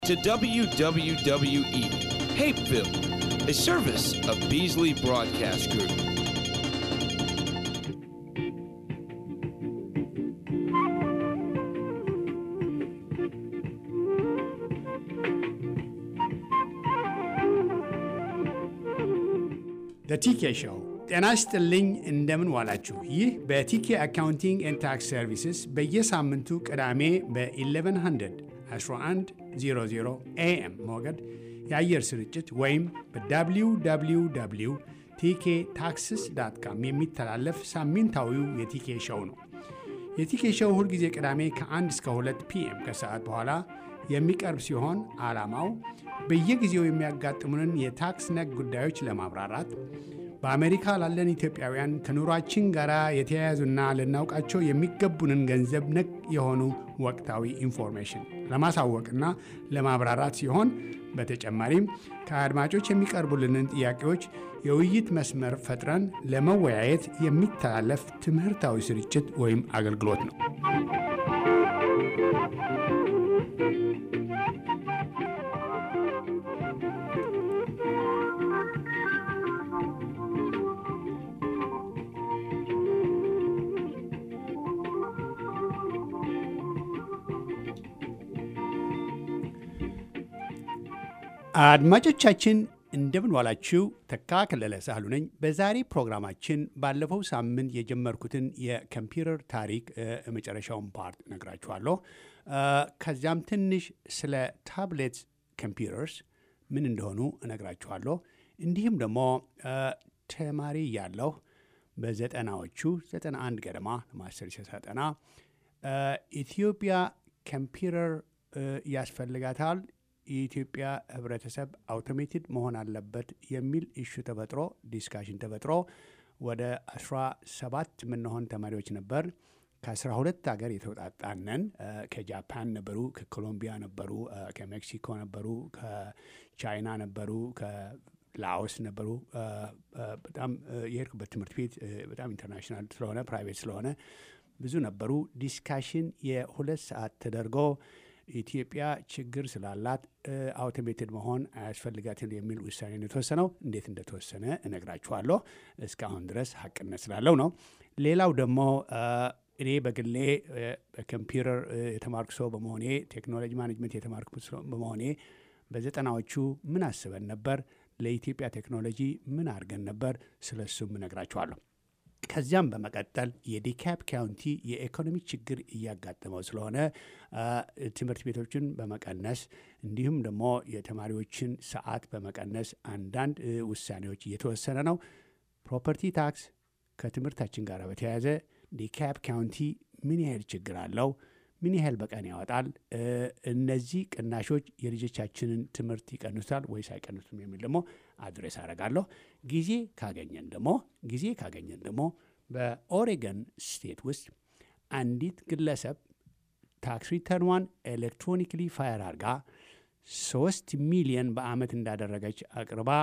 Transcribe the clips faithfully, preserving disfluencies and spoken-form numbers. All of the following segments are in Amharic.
to W W W E, Hapeville, a service of Beasley Broadcast Group. The ቲኬ ሾው ጤና ይስጥልኝ እንደምን ዋላችሁ። ይህ በቲኬ አካውንቲንግ ኤንድ ታክስ ሰርቪስስ በየሳምንቱ ቅዳሜ በ1100 አስራ አንድ መቶ ኤኤም ሞገድ የአየር ስርጭት ወይም በwww ቲኬ ታክስስ ዳት ካም የሚተላለፍ ሳምንታዊው የቲኬ ሾው ነው። የቲኬ ሾው ሁልጊዜ ቅዳሜ ከአንድ እስከ ሁለት ፒኤም ከሰዓት በኋላ የሚቀርብ ሲሆን ዓላማው በየጊዜው የሚያጋጥሙንን የታክስ ነክ ጉዳዮች ለማብራራት በአሜሪካ ላለን ኢትዮጵያውያን ከኑሯችን ጋር የተያያዙና ልናውቃቸው የሚገቡንን ገንዘብ ነክ የሆኑ ወቅታዊ ኢንፎርሜሽን ለማሳወቅና ለማብራራት ሲሆን በተጨማሪም ከአድማጮች የሚቀርቡልንን ጥያቄዎች የውይይት መስመር ፈጥረን ለመወያየት የሚተላለፍ ትምህርታዊ ስርጭት ወይም አገልግሎት ነው። አድማጮቻችን እንደምን ዋላችሁ። ተካ ከለለ ሳህሉ ነኝ። በዛሬ ፕሮግራማችን ባለፈው ሳምንት የጀመርኩትን የኮምፒውተር ታሪክ የመጨረሻውን ፓርት ነግራችኋለሁ። ከዚያም ትንሽ ስለ ታብሌት ኮምፒውተርስ ምን እንደሆኑ እነግራችኋለሁ። እንዲሁም ደግሞ ተማሪ ያለሁ በዘጠናዎቹ ዘጠና አንድ ገደማ ማስተርስ ሳጠና ኢትዮጵያ ኮምፒውተር ያስፈልጋታል፣ የኢትዮጵያ ህብረተሰብ አውቶሜትድ መሆን አለበት የሚል ኢሹ ተፈጥሮ ዲስካሽን ተፈጥሮ ወደ አስራ ሰባት የምንሆን ተማሪዎች ነበር። ከአስራ ሁለት ሀገር የተውጣጣነን ከጃፓን ነበሩ፣ ከኮሎምቢያ ነበሩ፣ ከሜክሲኮ ነበሩ፣ ከቻይና ነበሩ፣ ከላኦስ ነበሩ። በጣም የሄድኩበት ትምህርት ቤት በጣም ኢንተርናሽናል ስለሆነ ፕራይቬት ስለሆነ ብዙ ነበሩ። ዲስካሽን የሁለት ሰዓት ተደርጎ ኢትዮጵያ ችግር ስላላት አውቶሜትድ መሆን አያስፈልጋትም የሚል ውሳኔ ነው የተወሰነው። እንዴት እንደተወሰነ እነግራችኋለሁ። እስካሁን ድረስ ሀቅነት ስላለው ነው። ሌላው ደግሞ እኔ በግሌ በኮምፒውተር የተማርኩ ሰው በመሆኔ ቴክኖሎጂ ማኔጅመንት የተማርኩ በመሆኔ በዘጠናዎቹ ምን አስበን ነበር፣ ለኢትዮጵያ ቴክኖሎጂ ምን አድርገን ነበር፣ ስለሱም እነግራችኋለሁ። ከዚያም በመቀጠል የዲካፕ ካውንቲ የኢኮኖሚ ችግር እያጋጠመው ስለሆነ ትምህርት ቤቶችን በመቀነስ እንዲሁም ደግሞ የተማሪዎችን ሰዓት በመቀነስ አንዳንድ ውሳኔዎች እየተወሰነ ነው። ፕሮፐርቲ ታክስ ከትምህርታችን ጋር በተያያዘ ዲካፕ ካውንቲ ምን ያህል ችግር አለው፣ ምን ያህል በቀን ያወጣል፣ እነዚህ ቅናሾች የልጆቻችንን ትምህርት ይቀንሳል ወይስ አይቀንሱም የሚል ደግሞ አድሬስ አደርጋለሁ። ጊዜ ካገኘን ደግሞ ጊዜ ካገኘን ደግሞ በኦሬገን ስቴት ውስጥ አንዲት ግለሰብ ታክስ ሪተርኗን ኤሌክትሮኒክሊ ፋየር አድርጋ ሶስት ሚሊዮን በአመት እንዳደረገች አቅርባ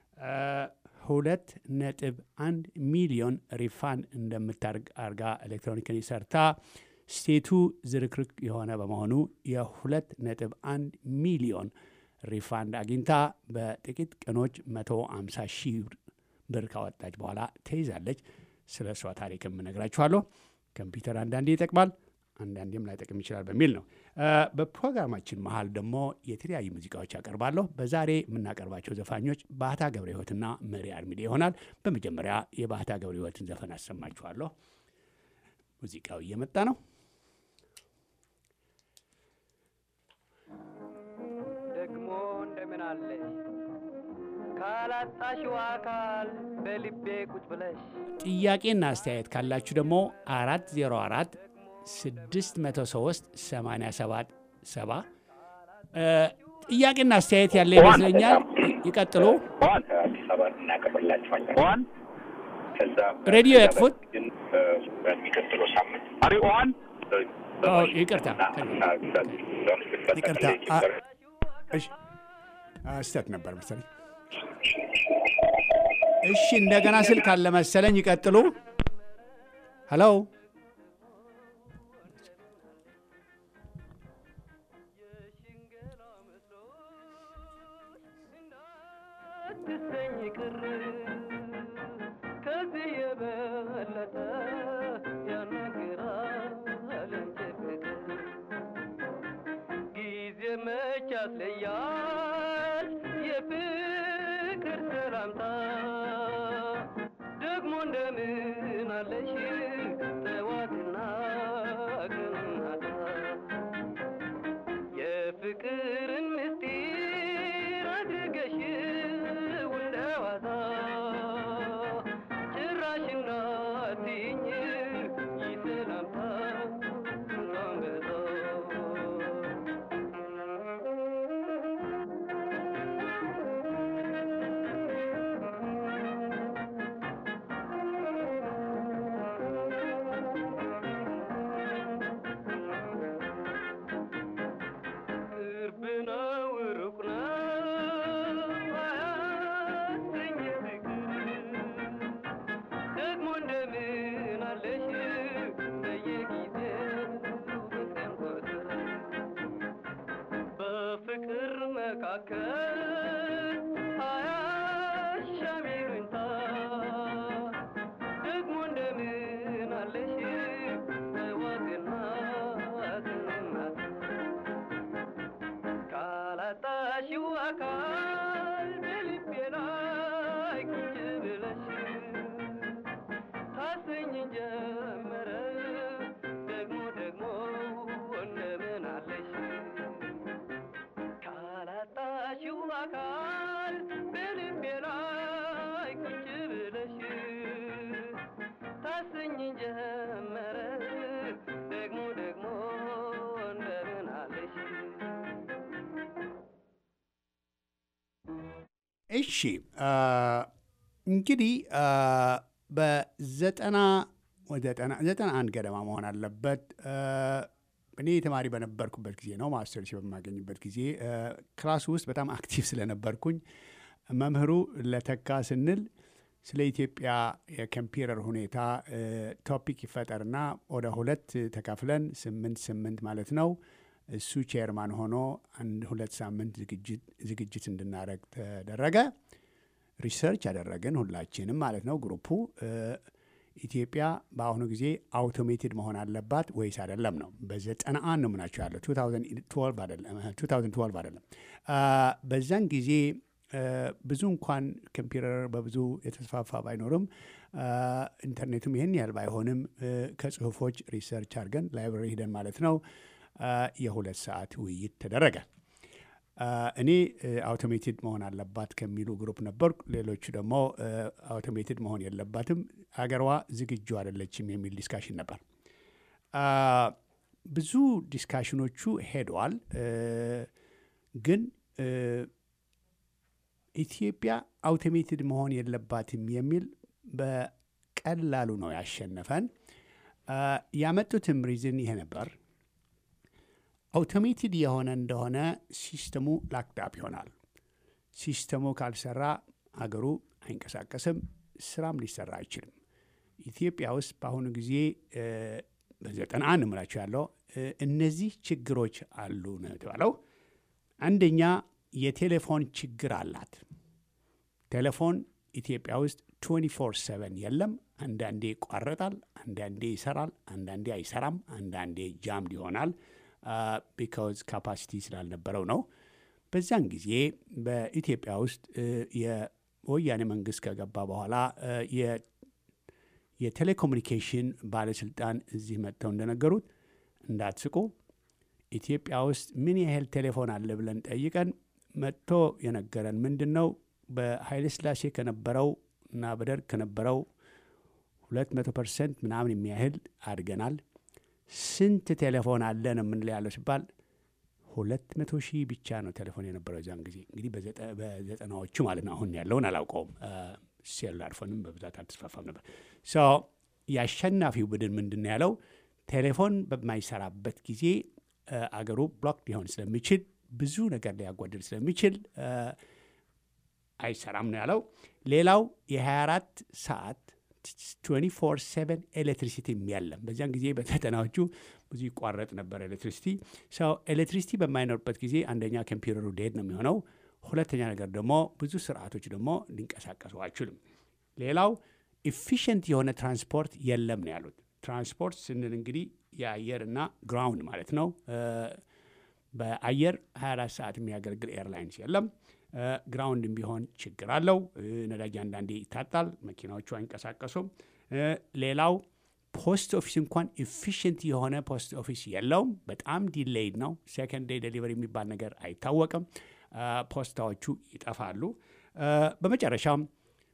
ሁለት ነጥብ አንድ ሚሊዮን ሪፋንድ እንደምታደርግ አድርጋ ኤሌክትሮኒክሊ ሰርታ ስቴቱ ዝርክርክ የሆነ በመሆኑ የሁለት ነጥብ አንድ ሚሊዮን ሪፋንድ አግኝታ በጥቂት ቀኖች መቶ አምሳ ሺህ ብር ካወጣች በኋላ ተይዛለች። ስለ እሷ ታሪክም እነግራችኋለሁ። ኮምፒውተር አንዳንዴ ይጠቅማል፣ አንዳንዴም ላይጠቅም ይችላል በሚል ነው። በፕሮግራማችን መሀል ደግሞ የተለያዩ ሙዚቃዎች ያቀርባለሁ። በዛሬ የምናቀርባቸው ዘፋኞች ባህታ ገብረ ሕይወትና መሪ አርሚዴ ይሆናል። በመጀመሪያ የባህታ ገብረ ሕይወትን ዘፈን አሰማችኋለሁ። ሙዚቃው እየመጣ ነው። ደግሞ እንደምን አለሽ ካላጣሽው አካል በልቤ ቁጭ ብለሽ። ጥያቄና አስተያየት ካላችሁ ደግሞ አራት ዜሮ አራት ስድስት መቶ ሶስት ሰማንያ ሰባት ሰባ ጥያቄና አስተያየት ያለ ይመስለኛል። ይቀጥሉ። አዲስ አበባ እናቀርብላችኋለን። ሬዲዮ ያጥፉት። የሚቀጥለው ሳምንት አሪዋን አዎ ይቅርታ ይቅርታ እሺ አስተት ነበር መሰለኝ። እሺ እንደገና ስልክ አለ መሰለኝ። ይቀጥሉ። ሄሎ አትሰኝ ቅር ከዚህ የበለጠ ያናግራል እንጂ ፍቅር ጊዜ መች ያስለያል የፍቅር ሰላምታ ደግሞ እንደምን አለሽ ጠዋትና ቀንናታ የፍቅርን ምስጢር አድርገሽ እንደዋዛ ጭራሽ እንዳትይኝ ይሰላምታ እንኳን በዛ እሺ እንግዲህ በዘጠና ወዘጠና ዘጠና አንድ ገደማ መሆን አለበት። እኔ ተማሪ በነበርኩበት ጊዜ ነው፣ ማስተርስ በማገኝበት ጊዜ ክላስ ውስጥ በጣም አክቲቭ ስለነበርኩኝ መምህሩ ለተካ ስንል ስለ ኢትዮጵያ የኮምፒውተር ሁኔታ ቶፒክ ይፈጠርና ወደ ሁለት ተካፍለን ስምንት ስምንት ማለት ነው እሱ ቼርማን ሆኖ አንድ ሁለት ሳምንት ዝግጅት እንድናደርግ ተደረገ። ሪሰርች ያደረግን ሁላችንም ማለት ነው ግሩፑ ኢትዮጵያ በአሁኑ ጊዜ አውቶሜትድ መሆን አለባት ወይስ አይደለም ነው። በዘጠና አንድ ነው ምናቸው ያለው ሁለት ሺህ ሁለት አይደለም። በዛን ጊዜ ብዙ እንኳን ኮምፒውተር በብዙ የተስፋፋ ባይኖርም ኢንተርኔቱም ይህን ያህል ባይሆንም ከጽሁፎች ሪሰርች አድርገን ላይብረሪ ሂደን ማለት ነው የሁለት ሰዓት ውይይት ተደረገ። እኔ አውቶሜትድ መሆን አለባት ከሚሉ ግሩፕ ነበርኩ። ሌሎቹ ደግሞ አውቶሜትድ መሆን የለባትም አገሯ ዝግጁ አይደለችም የሚል ዲስካሽን ነበር። ብዙ ዲስካሽኖቹ ሄደዋል። ግን ኢትዮጵያ አውቶሜትድ መሆን የለባትም የሚል በቀላሉ ነው ያሸነፈን። ያመጡትም ሪዝን ይሄ ነበር። አውቶሜትድ የሆነ እንደሆነ ሲስተሙ ላክዳፕ ይሆናል። ሲስተሙ ካልሰራ አገሩ አይንቀሳቀስም፣ ስራም ሊሰራ አይችልም። ኢትዮጵያ ውስጥ በአሁኑ ጊዜ በዘጠና አንድ ምላቸው ያለው እነዚህ ችግሮች አሉ ነው የተባለው። አንደኛ የቴሌፎን ችግር አላት። ቴሌፎን ኢትዮጵያ ውስጥ ቱዌንቲ ፎር ሰቨን የለም። አንዳንዴ ይቋረጣል፣ አንዳንዴ ይሰራል፣ አንዳንዴ አይሰራም፣ አንዳንዴ ጃምድ ይሆናል። ቢካውዝ ካፓሲቲ ስላልነበረው ነው። በዛን ጊዜ በኢትዮጵያ ውስጥ የወያኔ መንግስት ከገባ በኋላ የቴሌኮሙኒኬሽን ባለስልጣን እዚህ መጥተው እንደነገሩት እንዳትስቁ፣ ኢትዮጵያ ውስጥ ምን ያህል ቴሌፎን አለ ብለን ጠይቀን መጥቶ የነገረን ምንድን ነው በኃይለ ሥላሴ ከነበረው እና በደርግ ከነበረው ሁለት መቶ ፐርሰንት ምናምን የሚያህል አድገናል። ስንት ቴሌፎን አለን የምንለው ያለው ሲባል ሁለት መቶ ሺህ ብቻ ነው ቴሌፎን የነበረው ዛን ጊዜ። እንግዲህ በዘጠናዎቹ ማለት ነው። አሁን ያለውን አላውቀውም። ሴሉላር ፎንም በብዛት አልተስፋፋም ነበር። ሶ የአሸናፊው ቡድን ምንድን ያለው ቴሌፎን በማይሰራበት ጊዜ አገሩ ብሎክ ሊሆን ስለሚችል ብዙ ነገር ሊያጓድል ስለሚችል አይሰራም ነው ያለው። ሌላው የሀያ አራት ሰዓት ትዌንቲ ፎር ሰቨን ኤሌክትሪሲቲ የለም። በዚያን ጊዜ በዘጠናዎቹ ብዙ ይቋረጥ ነበር ኤሌክትሪሲቲ። ሰው ኤሌክትሪሲቲ በማይኖርበት ጊዜ አንደኛ ኮምፒውተሩ ዴድ ነው የሚሆነው፣ ሁለተኛ ነገር ደግሞ ብዙ ስርዓቶች ደግሞ ሊንቀሳቀሱ አይችሉም። ሌላው ኢፊሽንት የሆነ ትራንስፖርት የለም ነው ያሉት። ትራንስፖርት ስንል እንግዲህ የአየርና ግራውንድ ማለት ነው። በአየር ሀያ አራት ሰዓት የሚያገለግል ኤርላይንስ የለም። ግራውንድም ቢሆን ችግር አለው። ነዳጅ አንዳንዴ ይታጣል፣ መኪናዎቹ አይንቀሳቀሱም። ሌላው ፖስት ኦፊስ እንኳን ኢፊሽንት የሆነ ፖስት ኦፊስ የለውም። በጣም ዲሌይድ ነው። ሴኮንድ ዴይ ዴሊቨሪ የሚባል ነገር አይታወቅም። ፖስታዎቹ ይጠፋሉ። በመጨረሻም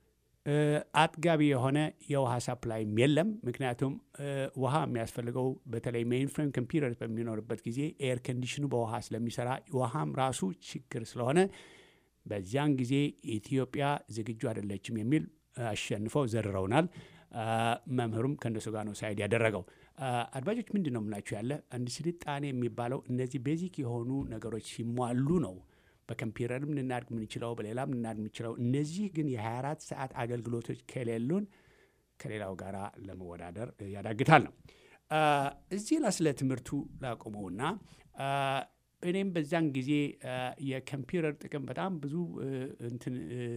አጥጋቢ የሆነ የውሃ ሳፕላይም የለም። ምክንያቱም ውሃ የሚያስፈልገው በተለይ ሜይን ፍሬም ኮምፒውተር በሚኖርበት ጊዜ ኤር ኮንዲሽኑ በውሃ ስለሚሰራ ውሃም ራሱ ችግር ስለሆነ በዚያን ጊዜ ኢትዮጵያ ዝግጁ አይደለችም የሚል አሸንፈው ዘርረውናል። መምህሩም ከእነሱ ጋር ነው ሳይድ ያደረገው። አድማጮች ምንድን ነው የምላችሁ ያለ አንድ ስልጣኔ የሚባለው እነዚህ ቤዚክ የሆኑ ነገሮች ሲሟሉ ነው በኮምፒውተርም ልናድግ የምንችለው በሌላም ልናድግ የምንችለው። እነዚህ ግን የሀያ አራት ሰዓት አገልግሎቶች ከሌሉን ከሌላው ጋር ለመወዳደር ያዳግታል ነው። እዚህ ላይ ስለ ትምህርቱ ላቆመውና እኔም በዛን ጊዜ የኮምፒውተር ጥቅም በጣም ብዙ እንትን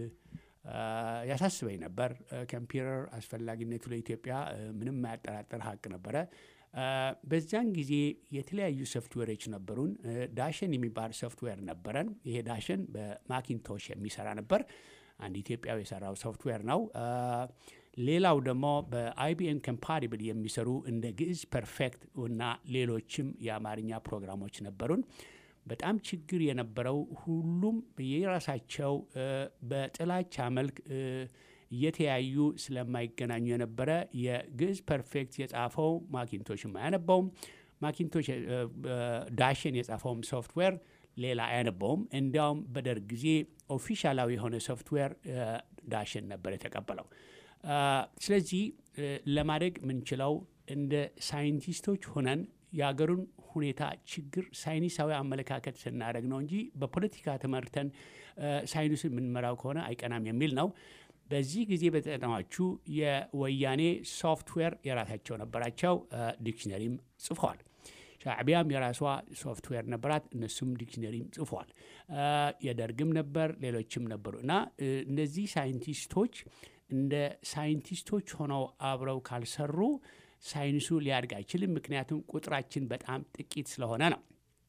ያሳስበኝ ነበር። ኮምፒውተር አስፈላጊነቱ ለኢትዮጵያ ምንም የማያጠራጥር ሀቅ ነበረ። በዛን ጊዜ የተለያዩ ሶፍትዌሮች ነበሩን። ዳሽን የሚባል ሶፍትዌር ነበረን። ይሄ ዳሽን በማኪንቶሽ የሚሰራ ነበር። አንድ ኢትዮጵያዊ የሰራው ሶፍትዌር ነው። ሌላው ደግሞ በአይቢኤም ኮምፓቲብል የሚሰሩ እንደ ግዕዝ ፐርፌክት እና ሌሎችም የአማርኛ ፕሮግራሞች ነበሩን። በጣም ችግር የነበረው ሁሉም የራሳቸው በጥላቻ መልክ እየተያዩ ስለማይገናኙ የነበረ የግዕዝ ፐርፌክት የጻፈው ማኪንቶሽም አያነበውም። ማኪንቶሽ ዳሽን የጻፈውም ሶፍትዌር ሌላ አያነበውም። እንዲያውም በደርግ ጊዜ ኦፊሻላዊ የሆነ ሶፍትዌር ዳሽን ነበር የተቀበለው። ስለዚህ ለማድረግ ምንችለው እንደ ሳይንቲስቶች ሆነን የሀገሩን ሁኔታ ችግር ሳይንሳዊ አመለካከት ስናደርግ ነው እንጂ በፖለቲካ ተመርተን ሳይንሱን የምንመራው ከሆነ አይቀናም የሚል ነው። በዚህ ጊዜ በተጠናዎቹ የወያኔ ሶፍትዌር የራሳቸው ነበራቸው። ዲክሽነሪም ጽፈዋል። ሻዕቢያም የራሷ ሶፍትዌር ነበራት፣ እነሱም ዲክሽነሪም ጽፈዋል። የደርግም ነበር፣ ሌሎችም ነበሩ እና እነዚህ ሳይንቲስቶች እንደ ሳይንቲስቶች ሆነው አብረው ካልሰሩ ሳይንሱ ሊያድግ አይችልም። ምክንያቱም ቁጥራችን በጣም ጥቂት ስለሆነ ነው።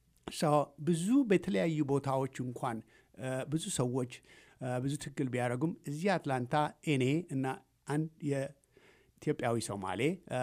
ብዙ በተለያዩ ቦታዎች እንኳን ብዙ ሰዎች ብዙ ትግል ቢያደርጉም እዚህ አትላንታ እኔ እና አንድ የኢትዮጵያዊ ሶማሌ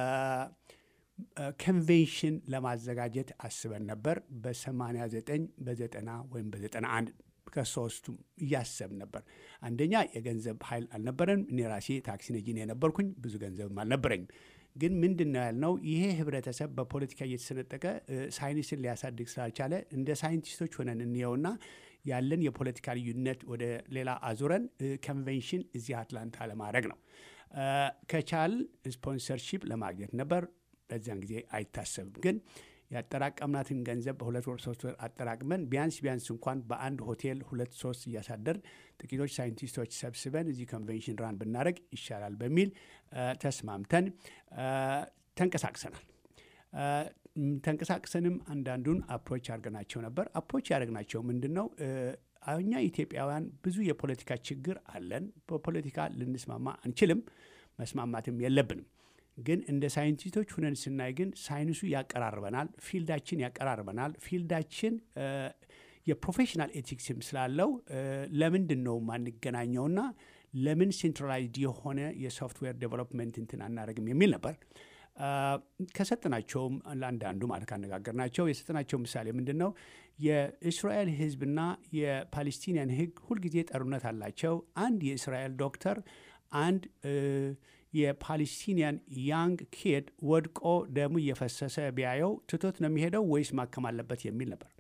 ኮንቬንሽን ለማዘጋጀት አስበን ነበር። በሰማንያ ዘጠኝ በዘጠና ወይም በዘጠና አንድ ከሶስቱም እያሰብ ነበር። አንደኛ የገንዘብ ኃይል አልነበረን። እኔ ራሴ ታክሲ ነጂ የነበርኩኝ፣ ብዙ ገንዘብም አልነበረኝም። ግን ምንድን ነው ያልነው ይሄ ህብረተሰብ በፖለቲካ እየተሰነጠቀ ሳይንስን ሊያሳድግ ስላልቻለ እንደ ሳይንቲስቶች ሆነን እንየውና ያለን የፖለቲካ ልዩነት ወደ ሌላ አዙረን ኮንቬንሽን እዚህ አትላንታ ለማድረግ ነው። ከቻል ስፖንሰርሺፕ ለማግኘት ነበር። በዚያን ጊዜ አይታሰብም። ግን ያጠራቀምናትን ገንዘብ በሁለት ወር ሶስት ወር አጠራቅመን ቢያንስ ቢያንስ እንኳን በአንድ ሆቴል ሁለት ሶስት እያሳደር ጥቂቶች ሳይንቲስቶች ሰብስበን እዚህ ኮንቬንሽን ራን ብናደረግ ይሻላል በሚል ተስማምተን ተንቀሳቅሰናል። ተንቀሳቅሰንም አንዳንዱን አፕሮች አድርገናቸው ነበር። አፕሮች ያደረግናቸው ምንድን ነው? እኛ ኢትዮጵያውያን ብዙ የፖለቲካ ችግር አለን። በፖለቲካ ልንስማማ አንችልም፣ መስማማትም የለብንም። ግን እንደ ሳይንቲስቶች ሁነን ስናይ ግን ሳይንሱ ያቀራርበናል፣ ፊልዳችን ያቀራርበናል። ፊልዳችን የፕሮፌሽናል ኤቲክስም ስላለው ለምንድን ነው ማንገናኘውና ለምን ሴንትራላይዝድ የሆነ የሶፍትዌር ዴቨሎፕመንት እንትን አናደርግም የሚል ነበር። ከሰጥናቸውም ለአንዳንዱ ማለት ካነጋገርናቸው የሰጥናቸው ምሳሌ ምንድን ነው? የእስራኤል ሕዝብና የፓሌስቲንያን ሕግ ሁልጊዜ ጠሩነት አላቸው። አንድ የእስራኤል ዶክተር አንድ የፓሌስቲንያን ያንግ ኪድ ወድቆ ደሙ እየፈሰሰ ቢያየው ትቶት ነው የሚሄደው ወይስ ማከም አለበት የሚል ነበር።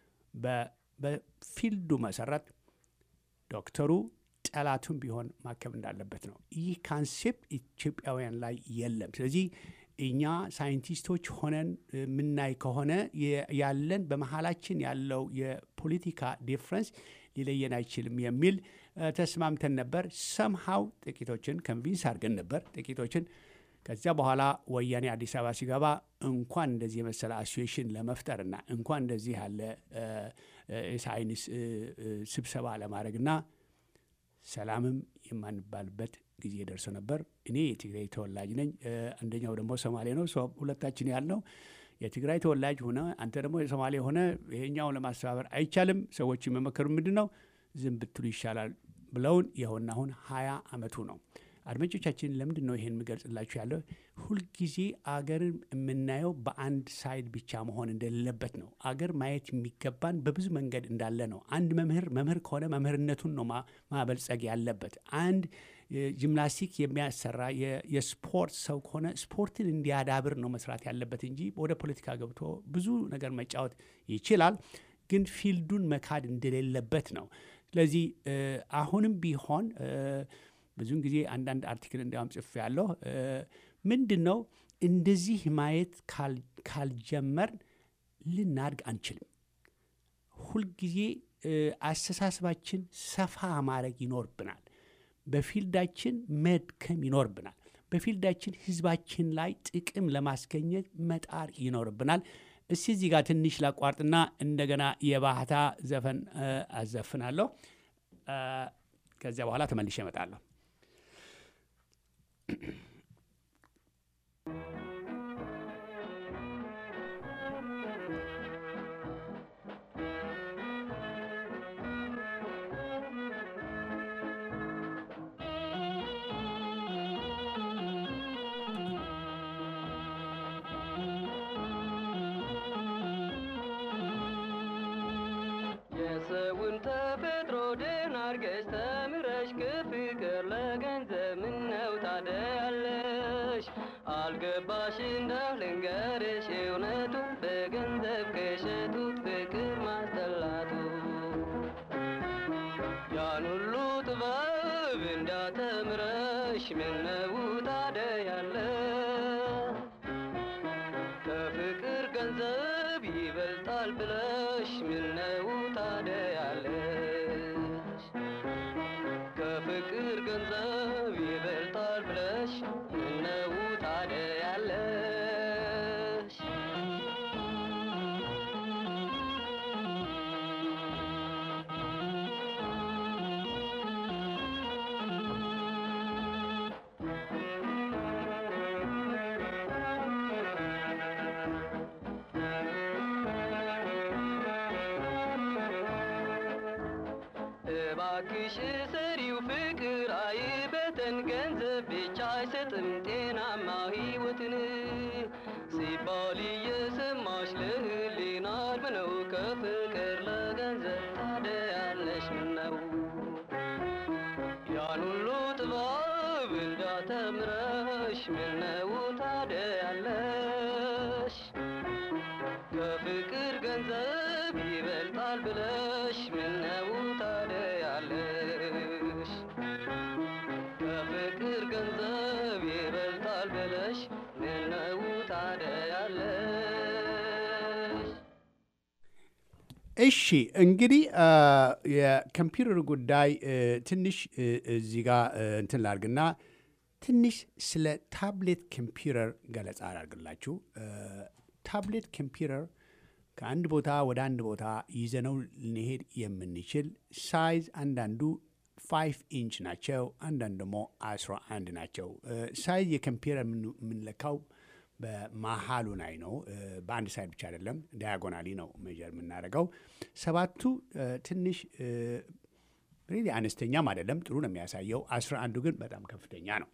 በፊልዱ መሰረት ዶክተሩ ጠላቱን ቢሆን ማከም እንዳለበት ነው። ይህ ካንሴፕት ኢትዮጵያውያን ላይ የለም። ስለዚህ እኛ ሳይንቲስቶች ሆነን ምናይ ከሆነ ያለን በመሃላችን ያለው የፖለቲካ ዲፍረንስ ሊለየን አይችልም የሚል ተስማምተን ነበር። ሰምሃው ጥቂቶችን ኮንቪንስ አድርገን ነበር ጥቂቶችን። ከዚያ በኋላ ወያኔ አዲስ አበባ ሲገባ እንኳን እንደዚህ የመሰለ አሶሲዬሽን ለመፍጠርና እንኳን እንደዚህ ያለ የሳይንስ ስብሰባ ለማድረግና ሰላምም የማንባልበት ጊዜ ደርሶ ነበር። እኔ የትግራይ ተወላጅ ነኝ፣ አንደኛው ደግሞ ሶማሌ ነው። ሁለታችን ያልነው የትግራይ ተወላጅ ሆነ አንተ ደግሞ የሶማሌ ሆነ ይሄኛውን ለማስተባበር አይቻልም። ሰዎች የሚመከሩ ምንድን ነው ዝም ብትሉ ይሻላል ብለውን ይኸውና አሁን ሀያ አመቱ ነው። አድማጮቻችን ለምንድን ነው ይሄን የምገልጽላችሁ ያለው? ሁልጊዜ አገርን የምናየው በአንድ ሳይድ ብቻ መሆን እንደሌለበት ነው። አገር ማየት የሚገባን በብዙ መንገድ እንዳለ ነው። አንድ መምህር መምህር ከሆነ መምህርነቱን ነው ማበልጸግ ያለበት። አንድ ጂምናስቲክ የሚያሰራ የስፖርት ሰው ከሆነ ስፖርትን እንዲያዳብር ነው መስራት ያለበት እንጂ ወደ ፖለቲካ ገብቶ ብዙ ነገር መጫወት ይችላል፣ ግን ፊልዱን መካድ እንደሌለበት ነው። ስለዚህ አሁንም ቢሆን ብዙውን ጊዜ አንዳንድ አርቲክል እንዲያውም ጽፌ ያለሁ ምንድን ነው እንደዚህ ማየት ካልጀመር ልናድግ አንችልም። ሁልጊዜ አስተሳሰባችን ሰፋ ማድረግ ይኖርብናል። በፊልዳችን መድከም ይኖርብናል። በፊልዳችን ህዝባችን ላይ ጥቅም ለማስገኘት መጣር ይኖርብናል። እስቲ እዚህ ጋር ትንሽ ላቋርጥና እንደገና የባህታ ዘፈን አዘፍናለሁ። ከዚያ በኋላ ተመልሼ እመጣለሁ። የሰውን ተፈጥሮ ደህና አርገሽ ተምረሽ ከፍቅር ለገንዘብ ምነው ታደያለሽ? አልገባሽ እንደው ልንገርሽ እውነቱን በገንዘብ ከሸጡት ፍቅር ማስጠላቱ ያን ሁሉ ጥበብ እንዳተምረሽ ምነው ታደያለሽ? ከፍቅር ገንዘብ ይበልጣል ብለሽ ምነው ታደያለሽ? ከፍቅር ገንዘብ ይበልጣል ብለሽ ምነው ታደያለሽ? እባክሽ ሰሪው ፍቅር አይበተን፣ ገንዘብ ብቻ አይሰጥም ጤናማ ሕይወትን ሲባል እየሰማሽ ለህሊና አልብ ነው። ከፍቅር ለገንዘብ ታደያለሽ ምነው? ያን ሁሉ ጥበብ እንዳተምረሽ ምነው ታደያለሽ? ከፍቅር ገንዘብ ይበልጣል ብለሽ ምነው ታደያለሽ? ከፍቅር ገንዘብ ይበልጣል ብለሽ ምነው ታደያለሽ? እሺ እንግዲህ የኮምፒውተር ጉዳይ ትንሽ እዚህ ጋር እንትን ላድርግና ትንሽ ስለ ታብሌት ኮምፒውተር ገለጻ አድርግላችሁ። ታብሌት ኮምፒውተር ከአንድ ቦታ ወደ አንድ ቦታ ይዘነው ልንሄድ የምንችል ሳይዝ አንዳንዱ ፋይቭ ኢንች ናቸው፣ አንዳንድ ደግሞ አስራ አንድ ናቸው። ሳይዝ የኮምፒውተር የምንለካው በመሃሉ ላይ ነው። በአንድ ሳይድ ብቻ አይደለም፣ ዳያጎናሊ ነው ሜጀር የምናደርገው። ሰባቱ ትንሽ ሪሊ አነስተኛም አይደለም፣ ጥሩ ነው የሚያሳየው። አስራ አንዱ ግን በጣም ከፍተኛ ነው።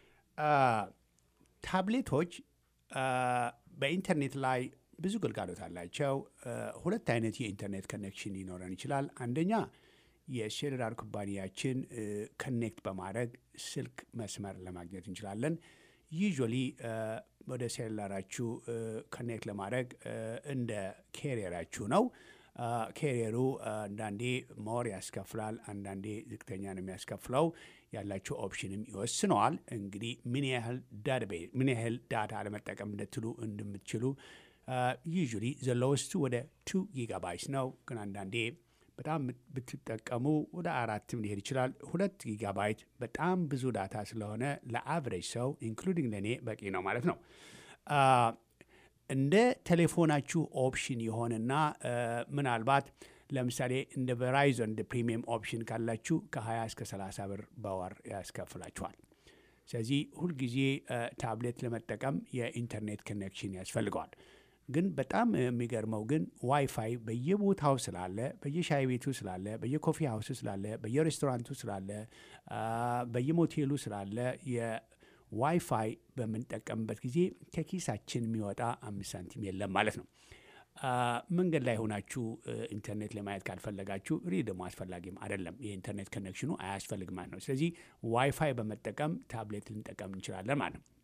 ታብሌቶች በኢንተርኔት ላይ ብዙ ግልጋሎት አላቸው። ሁለት አይነት የኢንተርኔት ኮኔክሽን ሊኖረን ይችላል። አንደኛ የሴሉላር ኩባንያችን ኮኔክት በማድረግ ስልክ መስመር ለማግኘት እንችላለን። ዩዥዋሊ ወደ ሴሉላራችሁ ኮኔክት ለማድረግ እንደ ኬሪየራችሁ ነው። ኬሪየሩ አንዳንዴ ሞር ያስከፍላል፣ አንዳንዴ ዝቅተኛ ነው የሚያስከፍለው። ያላቸው ኦፕሽንም ይወስነዋል። እንግዲህ ምን ያህል ዳታቤዝ ምን ያህል ዳታ ለመጠቀም እንደትሉ እንደምትችሉ ዩዥዋሊ ዘ ሎወስቱ ወደ ቱ ጊጋባይት ነው። ግን አንዳንዴ በጣም ብትጠቀሙ ወደ አራትም ሊሄድ ይችላል። ሁለት ጊጋባይት በጣም ብዙ ዳታ ስለሆነ ለአቨሬጅ ሰው ኢንክሉዲንግ ለእኔ በቂ ነው ማለት ነው። እንደ ቴሌፎናችሁ ኦፕሽን የሆነና ምናልባት ለምሳሌ እንደ ቨራይዞን እንደ ፕሪሚየም ኦፕሽን ካላችሁ ከ20 እስከ ሰላሳ ብር በወር ያስከፍላችኋል። ስለዚህ ሁልጊዜ ታብሌት ለመጠቀም የኢንተርኔት ኮኔክሽን ያስፈልገዋል። ግን በጣም የሚገርመው ግን ዋይፋይ በየቦታው ስላለ፣ በየሻይ ቤቱ ስላለ፣ በየኮፊ ሀውሱ ስላለ፣ በየሬስቶራንቱ ስላለ፣ በየሞቴሉ ስላለ የዋይፋይ በምንጠቀምበት ጊዜ ከኪሳችን የሚወጣ አምስት ሳንቲም የለም ማለት ነው። መንገድ ላይ ሆናችሁ ኢንተርኔት ለማየት ካልፈለጋችሁ ሪ ደግሞ አስፈላጊም አይደለም፣ የኢንተርኔት ኮኔክሽኑ አያስፈልግም ማለት ነው። ስለዚህ ዋይፋይ በመጠቀም ታብሌት ልንጠቀም እንችላለን ማለት ነው።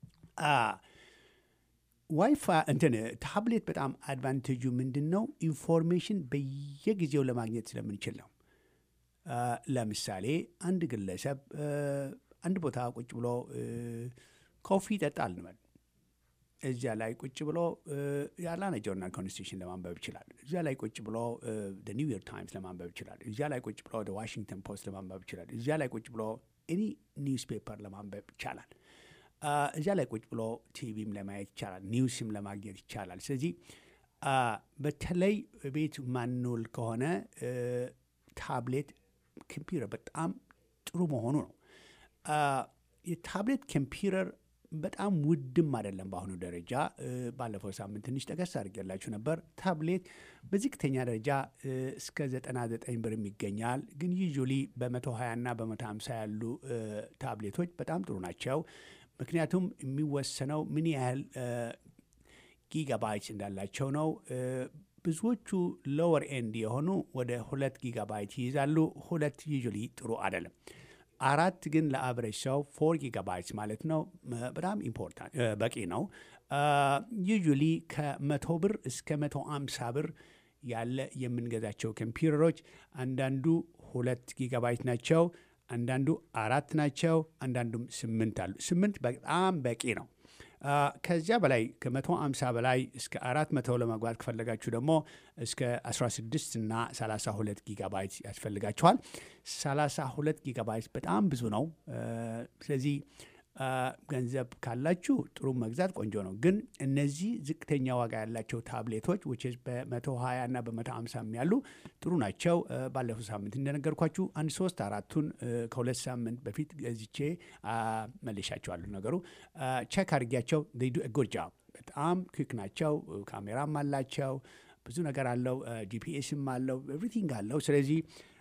ዋይፋይ እንትን ታብሌት በጣም አድቫንቴጁ ምንድን ነው? ኢንፎርሜሽን በየጊዜው ለማግኘት ስለምንችል ነው። ለምሳሌ አንድ ግለሰብ አንድ ቦታ ቁጭ ብሎ ኮፊ ይጠጣል እንበል። እዚያ ላይ ቁጭ ብሎ የአትላንታ ጆርናል ኮንስቲቱሽን ለማንበብ ይችላል። እዚያ ላይ ቁጭ ብሎ ኒው ዮርክ ታይምስ ለማንበብ ይችላል። እዚያ ላይ ቁጭ ብሎ ዋሽንግተን ፖስት ለማንበብ ይችላል። እዚያ ላይ ቁጭ ብሎ ኤኒ ኒውስ ፔፐር ለማንበብ ይቻላል። እዚያ ላይ ቁጭ ብሎ ቲቪም ለማየት ይቻላል። ኒውስም ለማግኘት ይቻላል። ስለዚህ በተለይ ቤት ማንውል ከሆነ ታብሌት ኮምፒውተር በጣም ጥሩ መሆኑ ነው። የታብሌት ኮምፒውተር በጣም ውድም አይደለም በአሁኑ ደረጃ። ባለፈው ሳምንት ትንሽ ጠቀስ አድርጌላችሁ ነበር። ታብሌት በዝቅተኛ ደረጃ እስከ ዘጠና ዘጠኝ ብርም ይገኛል። ግን ዩዥዋሊ በመቶ ሀያ እና በመቶ ሀምሳ ያሉ ታብሌቶች በጣም ጥሩ ናቸው። ምክንያቱም የሚወሰነው ምን ያህል ጊጋባይት እንዳላቸው ነው። ብዙዎቹ ሎወር ኤንድ የሆኑ ወደ ሁለት ጊጋባይት ይይዛሉ። ሁለት ዩዥዋሊ ጥሩ አይደለም። አራት ግን ለአቨሬጅ ሰው ፎር ጊጋባይት ማለት ነው በጣም ኢምፖርታንት በቂ ነው። ዩዥዋሊ ከመቶ ብር እስከ መቶ አምሳ ብር ያለ የምንገዛቸው ኮምፒውተሮች አንዳንዱ ሁለት ጊጋባይት ናቸው፣ አንዳንዱ አራት ናቸው፣ አንዳንዱም ስምንት አሉ። ስምንት በጣም በቂ ነው። ከዚያ በላይ ከመቶ አምሳ በላይ እስከ አራት መቶ ለመግባት ከፈለጋችሁ ደግሞ እስከ አስራ ስድስት እና ሰላሳ ሁለት ጊጋባይት ያስፈልጋችኋል። ሰላሳ ሁለት ጊጋባይት በጣም ብዙ ነው። ስለዚህ ገንዘብ ካላችሁ ጥሩ መግዛት ቆንጆ ነው። ግን እነዚህ ዝቅተኛ ዋጋ ያላቸው ታብሌቶች which is በመቶ ሀያ እና በመቶ ሃምሳ ያሉ ጥሩ ናቸው። ባለፈው ሳምንት እንደነገርኳችሁ አንድ ሶስት አራቱን ከሁለት ሳምንት በፊት ገዝቼ መልሻቸዋለሁ። ነገሩ ቼክ አድርጊያቸው they do a good job። በጣም ኩክ ናቸው። ካሜራም አላቸው፣ ብዙ ነገር አለው፣ ጂፒኤስም አለው፣ ኤቭሪቲንግ አለው። ስለዚህ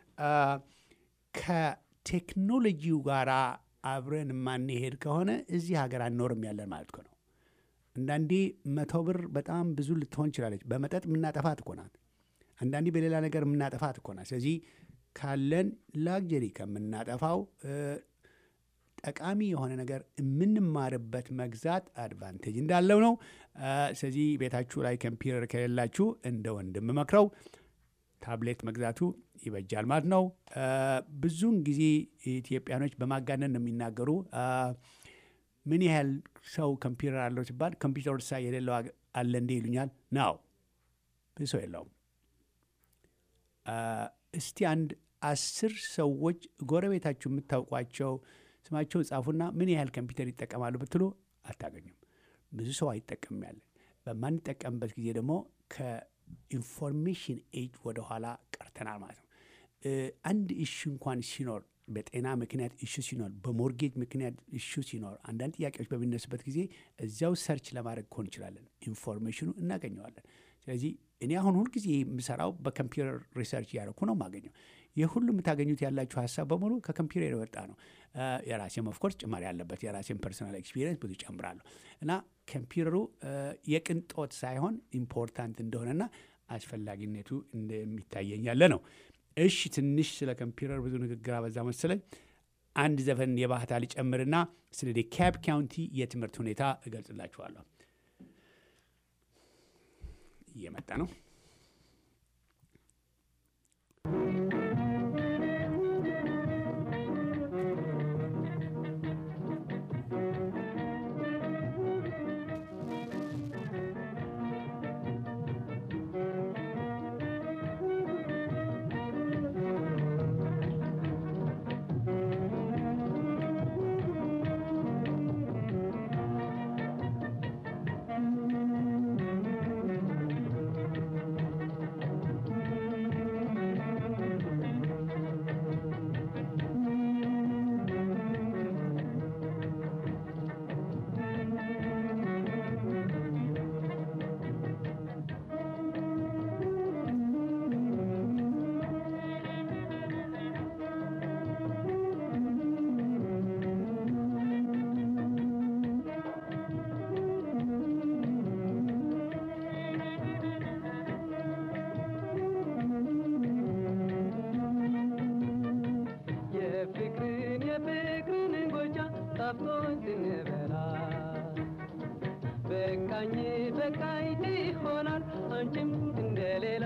ከቴክኖሎጂው ጋራ አብረን ማንሄድ ከሆነ እዚህ ሀገር አንኖርም ያለን ማለት ነው። አንዳንዴ መቶ ብር በጣም ብዙ ልትሆን ይችላለች። በመጠጥ የምናጠፋት እኮ ናት። አንዳንዴ በሌላ ነገር የምናጠፋት እኮ ናት። ስለዚህ ካለን ላግጀሪ ከምናጠፋው ጠቃሚ የሆነ ነገር የምንማርበት መግዛት አድቫንቴጅ እንዳለው ነው። ስለዚህ ቤታችሁ ላይ ኮምፒውተር ከሌላችሁ እንደ ወንድም መክረው ታብሌት መግዛቱ ይበጃል ማለት ነው። ብዙውን ጊዜ ኢትዮጵያኖች በማጋነን ነው የሚናገሩ። ምን ያህል ሰው ኮምፒውተር አለው ሲባል ኮምፒውተር ሳ የሌለው አለ እንዴ ይሉኛል። ናው ብዙ ሰው የለውም። እስቲ አንድ አስር ሰዎች ጎረቤታችሁ የምታውቋቸው ስማቸውን ጻፉና ምን ያህል ኮምፒውተር ይጠቀማሉ ብትሉ አታገኙም። ብዙ ሰው አይጠቀምም ያለ። በማንጠቀምበት ጊዜ ደግሞ ከኢንፎርሜሽን ኤጅ ወደ ኋላ ቀርተናል ማለት ነው። አንድ ኢሹ እንኳን ሲኖር፣ በጤና ምክንያት ኢሹ ሲኖር፣ በሞርጌጅ ምክንያት ኢሹ ሲኖር፣ አንዳንድ ጥያቄዎች በሚነሱበት ጊዜ እዚያው ሰርች ለማድረግ ኮን እንችላለን። ኢንፎርሜሽኑ እናገኘዋለን። ስለዚህ እኔ አሁን ሁልጊዜ የምሰራው በኮምፒውተር ሪሰርች እያደረኩ ነው የማገኘው። የሁሉ የምታገኙት ያላችሁ ሀሳብ በሙሉ ከኮምፒውተር የወጣ ነው። የራሴም ኦፍኮርስ ጭማሪ ያለበት የራሴም ፐርሶናል ኤክስፒሪየንስ ብዙ ጨምራለሁ እና ኮምፒውተሩ የቅንጦት ሳይሆን ኢምፖርታንት እንደሆነና አስፈላጊነቱ እንደሚታየኝ ያለ ነው። እሺ ትንሽ ስለ ኮምፒውተር ብዙ ንግግር አበዛ መሰለኝ። አንድ ዘፈን የባህታ ሊጨምርና ስለ ዴካብ ካውንቲ የትምህርት ሁኔታ እገልጽላችኋለሁ። እየመጣ ነው። በቃኝ ይሆናል አንቺም እንደሌላ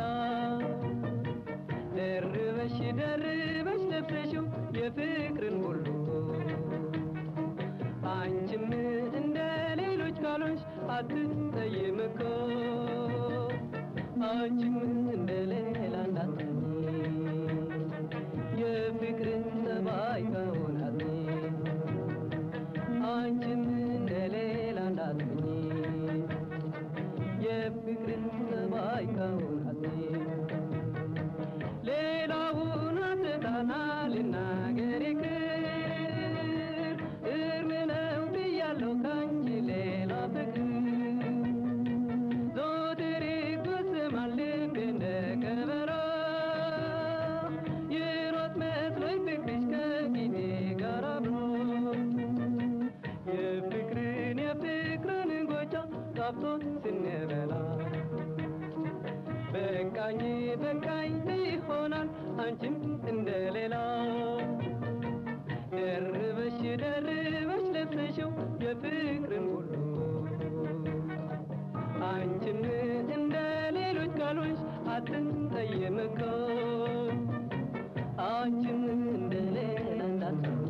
ደርበሽ ደርበሽ ለብሰሽው የፍቅርን ሁሉ አንቺም እንደ ሌሎች ካልሆንሽ አትጠይም እኮ አንቺም እንደ ሌላ እንዳትሆኚ የፍቅርን ጸባይ ከሆናት አንቺም እንደ ሌላ እንዳትሆኚ የፍቅርን ጸባይ ከሆናት ሌላውን አትታና ልናገር ይቅር እርም ነው ብያለሁ ካንቺ ሌላ ፍቅር ዘወትር ይጎስማል ልቤ እንደ ከበሮ ይሮጥ መስሎኝ ፍቅርሽ ከጊዜ ጋር አብሮ የፍቅርን የፍቅርን ጎቻ ጣፍቶን ስንበላ በቃኝ በቃኝ ይሆናል አንቺም እንደሌላ ደርበሽ ደርበሽ ለብሰሽው የፍቅርን ሁሉ አንቺም እንደ ሌሎች ካልሆንሽ አትጠይም እኮ አንቺም እንደ ሌላ እንዳትሆኚ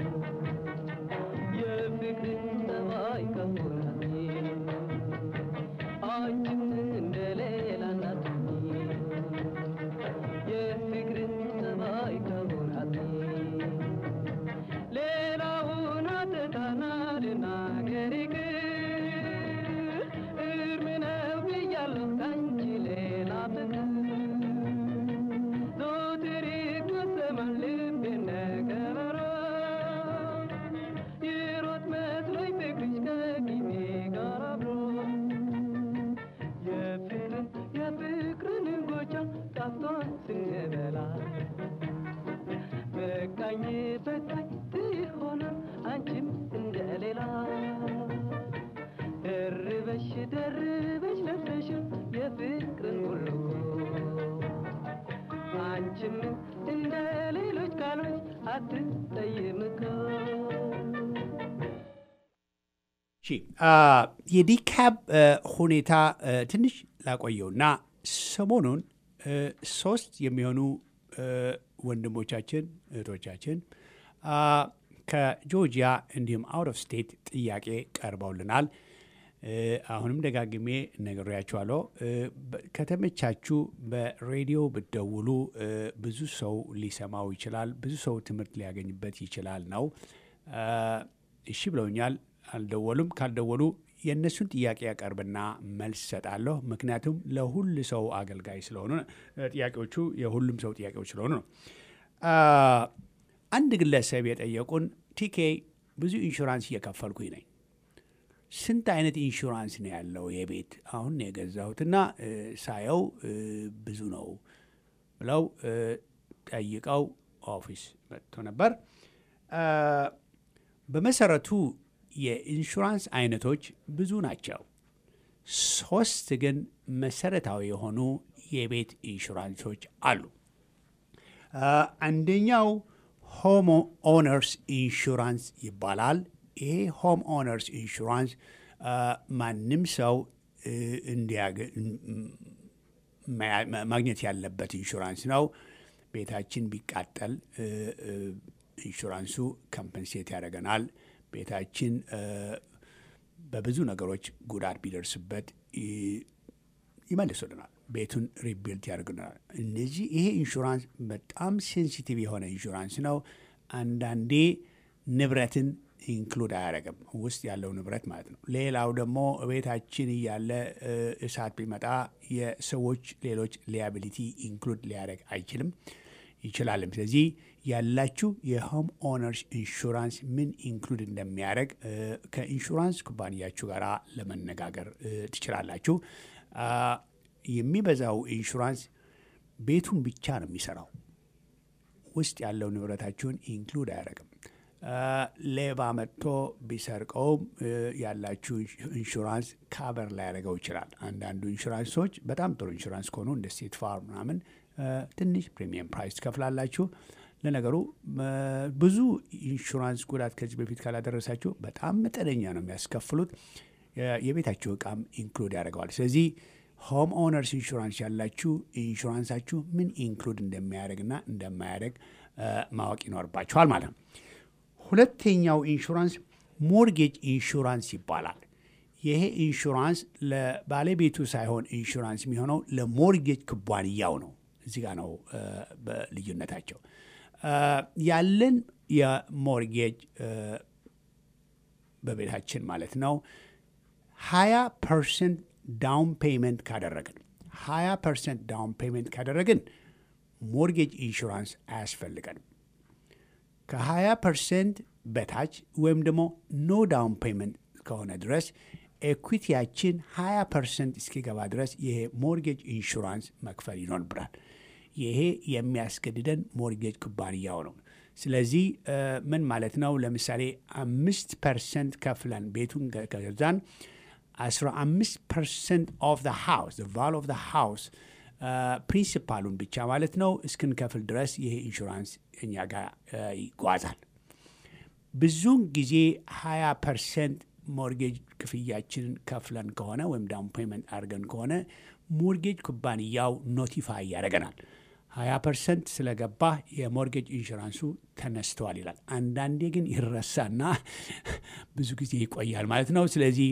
የፍቅርን ጸባይ ከሆናት አንቺም እንደ ሌላ እንዳትሆኚ የፍቅርን ጸባይ ከሆናት ሌላውን አትታና ልናገር ይቅር እርም ነው ብያለሁ ካንቺ ሌላ ፍቅር ዘወትር ይጎሰማል ልቤ እንደ ከበሮ ይሮጥ መስሎኝ ፍቅርሽ ከጊዜ ጋር አብሮ የፍቅርን የፍቅርን ጎቻ ጣፍቶን ስንበላ በቃኝ በቃኝ ይሆናል አንቺም እንደሌላ ደርበሽ ደርበሽ ለብሰሽው የፍቅርን ሁሉ አንቺም እንደ ሌሎች ካልሆንሽ አትጠይም እኮ እሺ የዲካብ ሁኔታ ትንሽ ላቆየውና ሰሞኑን ሶስት የሚሆኑ ወንድሞቻችን እህቶቻችን ከጆርጂያ እንዲሁም አውት ኦፍ ስቴት ጥያቄ ቀርበውልናል። አሁንም ደጋግሜ ነግሬያችኋለሁ። ከተመቻችሁ በሬዲዮ ብትደውሉ ብዙ ሰው ሊሰማው ይችላል፣ ብዙ ሰው ትምህርት ሊያገኝበት ይችላል ነው። እሺ ብለውኛል። አልደወሉም። ካልደወሉ የእነሱን ጥያቄ ያቀርብና መልስ ሰጣለሁ። ምክንያቱም ለሁሉ ሰው አገልጋይ ስለሆኑ ጥያቄዎቹ የሁሉም ሰው ጥያቄዎች ስለሆኑ ነው። አንድ ግለሰብ የጠየቁን ቲኬ ብዙ ኢንሹራንስ እየከፈልኩኝ ነኝ፣ ስንት አይነት ኢንሹራንስ ነው ያለው የቤት አሁን የገዛሁትና ሳየው ብዙ ነው ብለው ጠይቀው ኦፊስ መጥቶ ነበር። በመሰረቱ የኢንሹራንስ አይነቶች ብዙ ናቸው። ሶስት ግን መሰረታዊ የሆኑ የቤት ኢንሹራንሶች አሉ። አንደኛው ሆም ኦነርስ ኢንሹራንስ ይባላል። ይሄ ሆም ኦነርስ ኢንሹራንስ ማንም ሰው ማግኘት ያለበት ኢንሹራንስ ነው። ቤታችን ቢቃጠል ኢንሹራንሱ ኮምፐንሴት ያደርገናል። ቤታችን በብዙ ነገሮች ጉዳት ቢደርስበት ይመልሱልናል። ቤቱን ሪቢልድ ያደርጉልናል። እነዚህ ይሄ ኢንሹራንስ በጣም ሴንሲቲቭ የሆነ ኢንሹራንስ ነው። አንዳንዴ ንብረትን ኢንክሉድ አያደርግም፣ ውስጥ ያለው ንብረት ማለት ነው። ሌላው ደግሞ ቤታችን እያለ እሳት ቢመጣ የሰዎች ሌሎች ሊያቢሊቲ ኢንክሉድ ሊያደርግ አይችልም፣ ይችላልም። ስለዚህ ያላችሁ የሆም ኦነርስ ኢንሹራንስ ምን ኢንክሉድ እንደሚያደርግ ከኢንሹራንስ ኩባንያችሁ ጋር ለመነጋገር ትችላላችሁ። የሚበዛው ኢንሹራንስ ቤቱን ብቻ ነው የሚሰራው፣ ውስጥ ያለው ንብረታችሁን ኢንክሉድ አያደርግም። ሌባ መጥቶ ቢሰርቀውም ያላችሁ ኢንሹራንስ ካቨር ላያደርገው ይችላል። አንዳንዱ ኢንሹራንሶች በጣም ጥሩ ኢንሹራንስ ከሆኑ እንደ ስቴት ፋርም ምናምን ትንሽ ፕሪሚየም ፕራይስ ትከፍላላችሁ። ለነገሩ ብዙ ኢንሹራንስ ጉዳት ከዚህ በፊት ካላደረሳችሁ በጣም መጠነኛ ነው የሚያስከፍሉት። የቤታችሁ ዕቃም ኢንክሉድ ያደርገዋል። ስለዚህ ሆም ኦነርስ ኢንሹራንስ ያላችሁ ኢንሹራንሳችሁ ምን ኢንክሉድ እንደሚያደርግና እንደማያደርግ ማወቅ ይኖርባችኋል ማለት ነው። ሁለተኛው ኢንሹራንስ ሞርጌጅ ኢንሹራንስ ይባላል። ይሄ ኢንሹራንስ ለባለቤቱ ሳይሆን ኢንሹራንስ የሚሆነው ለሞርጌጅ ኩባንያው ነው። እዚህ ጋር ነው በልዩነታቸው። ያለን የሞርጌጅ በቤታችን ማለት ነው ሀያ ፐርሰንት ዳውን ፔይመንት ካደረግን ሀያ ፐርሰንት ዳውን ፔይመንት ካደረግን ሞርጌጅ ኢንሹራንስ አያስፈልገንም። ከሀያ ፐርሰንት በታች ወይም ደግሞ ኖ ዳውን ፔይመንት ከሆነ ድረስ ኤኩዊቲያችን ሀያ ፐርሰንት እስኪገባ ድረስ ይሄ ሞርጌጅ ኢንሹራንስ መክፈል ይኖርብናል። ይሄ የሚያስገድደን ሞርጌጅ ኩባንያው ነው። ስለዚህ ምን ማለት ነው? ለምሳሌ አምስት ፐርሰንት ከፍለን ቤቱን ከገዛን አስራ አምስት ፐርሰንት ኦፍ ዘ ሃውስ ቫሉ ኦፍ ዘ ሃውስ ፕሪንሲፓሉን ብቻ ማለት ነው እስክንከፍል ድረስ ይሄ ኢንሹራንስ እኛ ጋር ይጓዛል። ብዙውን ጊዜ ሀያ ፐርሰንት ሞርጌጅ ክፍያችንን ከፍለን ከሆነ ወይም ዳውን ፔይመንት አድርገን ከሆነ ሞርጌጅ ኩባንያው ኖቲፋይ ያደርገናል። ሀያ ፐርሰንት ስለገባ የሞርጌጅ ኢንሹራንሱ ተነስተዋል ይላል። አንዳንዴ ግን ይረሳና ብዙ ጊዜ ይቆያል ማለት ነው። ስለዚህ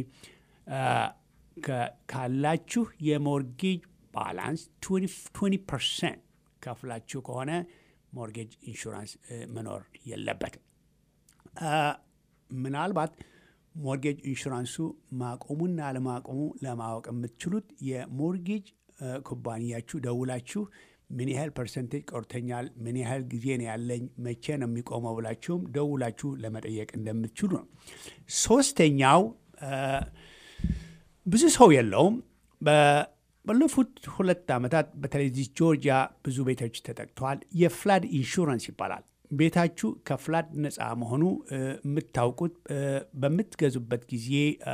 ካላችሁ የሞርጌጅ ባላንስ ትዌንቲ ፐርሰንት ከፍላችሁ ከሆነ ሞርጌጅ ኢንሹራንስ መኖር የለበትም። ምናልባት ሞርጌጅ ኢንሹራንሱ ማቆሙና አለማቆሙ ለማወቅ የምትችሉት የሞርጌጅ ኩባንያችሁ ደውላችሁ ምን ያህል ፐርሰንቴጅ ቆርተኛል፣ ምን ያህል ጊዜ ነው ያለኝ፣ መቼ ነው የሚቆመው ብላችሁም ደውላችሁ ለመጠየቅ እንደምትችሉ ነው። ሶስተኛው ብዙ ሰው የለውም። ባለፉት ሁለት ዓመታት በተለይ እዚህ ጆርጂያ ብዙ ቤቶች ተጠቅተዋል። የፍላድ ኢንሹራንስ ይባላል። ቤታችሁ ከፍላድ ነፃ መሆኑ የምታውቁት በምትገዙበት ጊዜ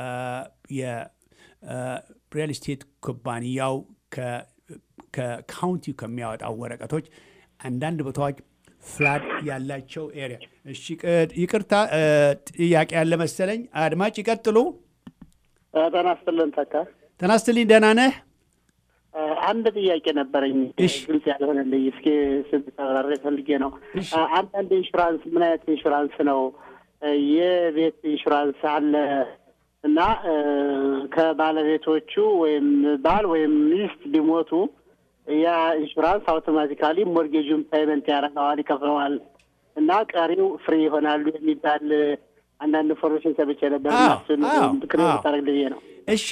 የሪል ስቴት ኩባንያው ከካውንቲው ከሚያወጣው ወረቀቶች አንዳንድ ቦታዎች ፍላድ ያላቸው ኤሪያ። እሺ ይቅርታ ጥያቄ ያለ መሰለኝ። አድማጭ ይቀጥሉ። ጤና ይስጥልን ተካ። ጤና ይስጥልኝ። ደህና ነህ? አንድ ጥያቄ ነበረኝ ግልጽ ያልሆነልኝ፣ እስኪ ስትተባበረ ፈልጌ ነው። አንዳንድ ኢንሹራንስ ምን አይነት ኢንሹራንስ ነው? የቤት ኢንሹራንስ አለ እና ከባለቤቶቹ ወይም ባል ወይም ሚስት ቢሞቱ ያ ኢንሹራንስ አውቶማቲካሊ ሞርጌጁን ፔይመንት ያደርገዋል፣ ይከፍለዋል እና ቀሪው ፍሪ ይሆናሉ የሚባል አንዳንድ ኢንፎርሜሽን ሰብቼ ነበር። እሱን ክሬት ታደርግልኝ ነው። እሺ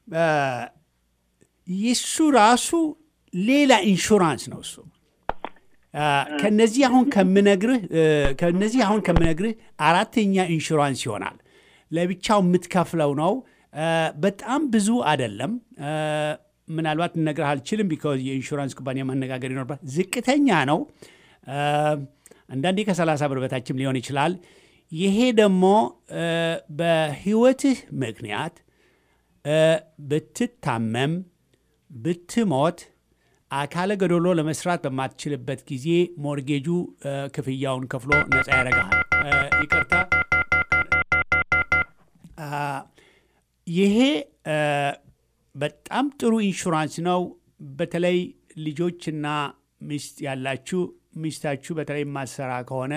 ይሱ ራሱ ሌላ ኢንሹራንስ ነው። እሱ ከነዚህ አሁን ከምነግርህ ከነዚህ አሁን ከምነግርህ አራተኛ ኢንሹራንስ ይሆናል። ለብቻው የምትከፍለው ነው። በጣም ብዙ አይደለም። ምናልባት ልነግርህ አልችልም፣ ቢኮዝ የኢንሹራንስ ኩባንያ ማነጋገር ይኖርባል። ዝቅተኛ ነው። አንዳንዴ ከሰላሳ ብር በታችም ሊሆን ይችላል። ይሄ ደግሞ በህይወትህ ምክንያት ብትታመም ብትሞት አካለ ገዶሎ ለመስራት በማትችልበት ጊዜ ሞርጌጁ ክፍያውን ከፍሎ ነፃ ያደርጋል። ይቅርታ ይሄ በጣም ጥሩ ኢንሹራንስ ነው። በተለይ ልጆችና ሚስት ያላችሁ ሚስታችሁ በተለይ ማሰራ ከሆነ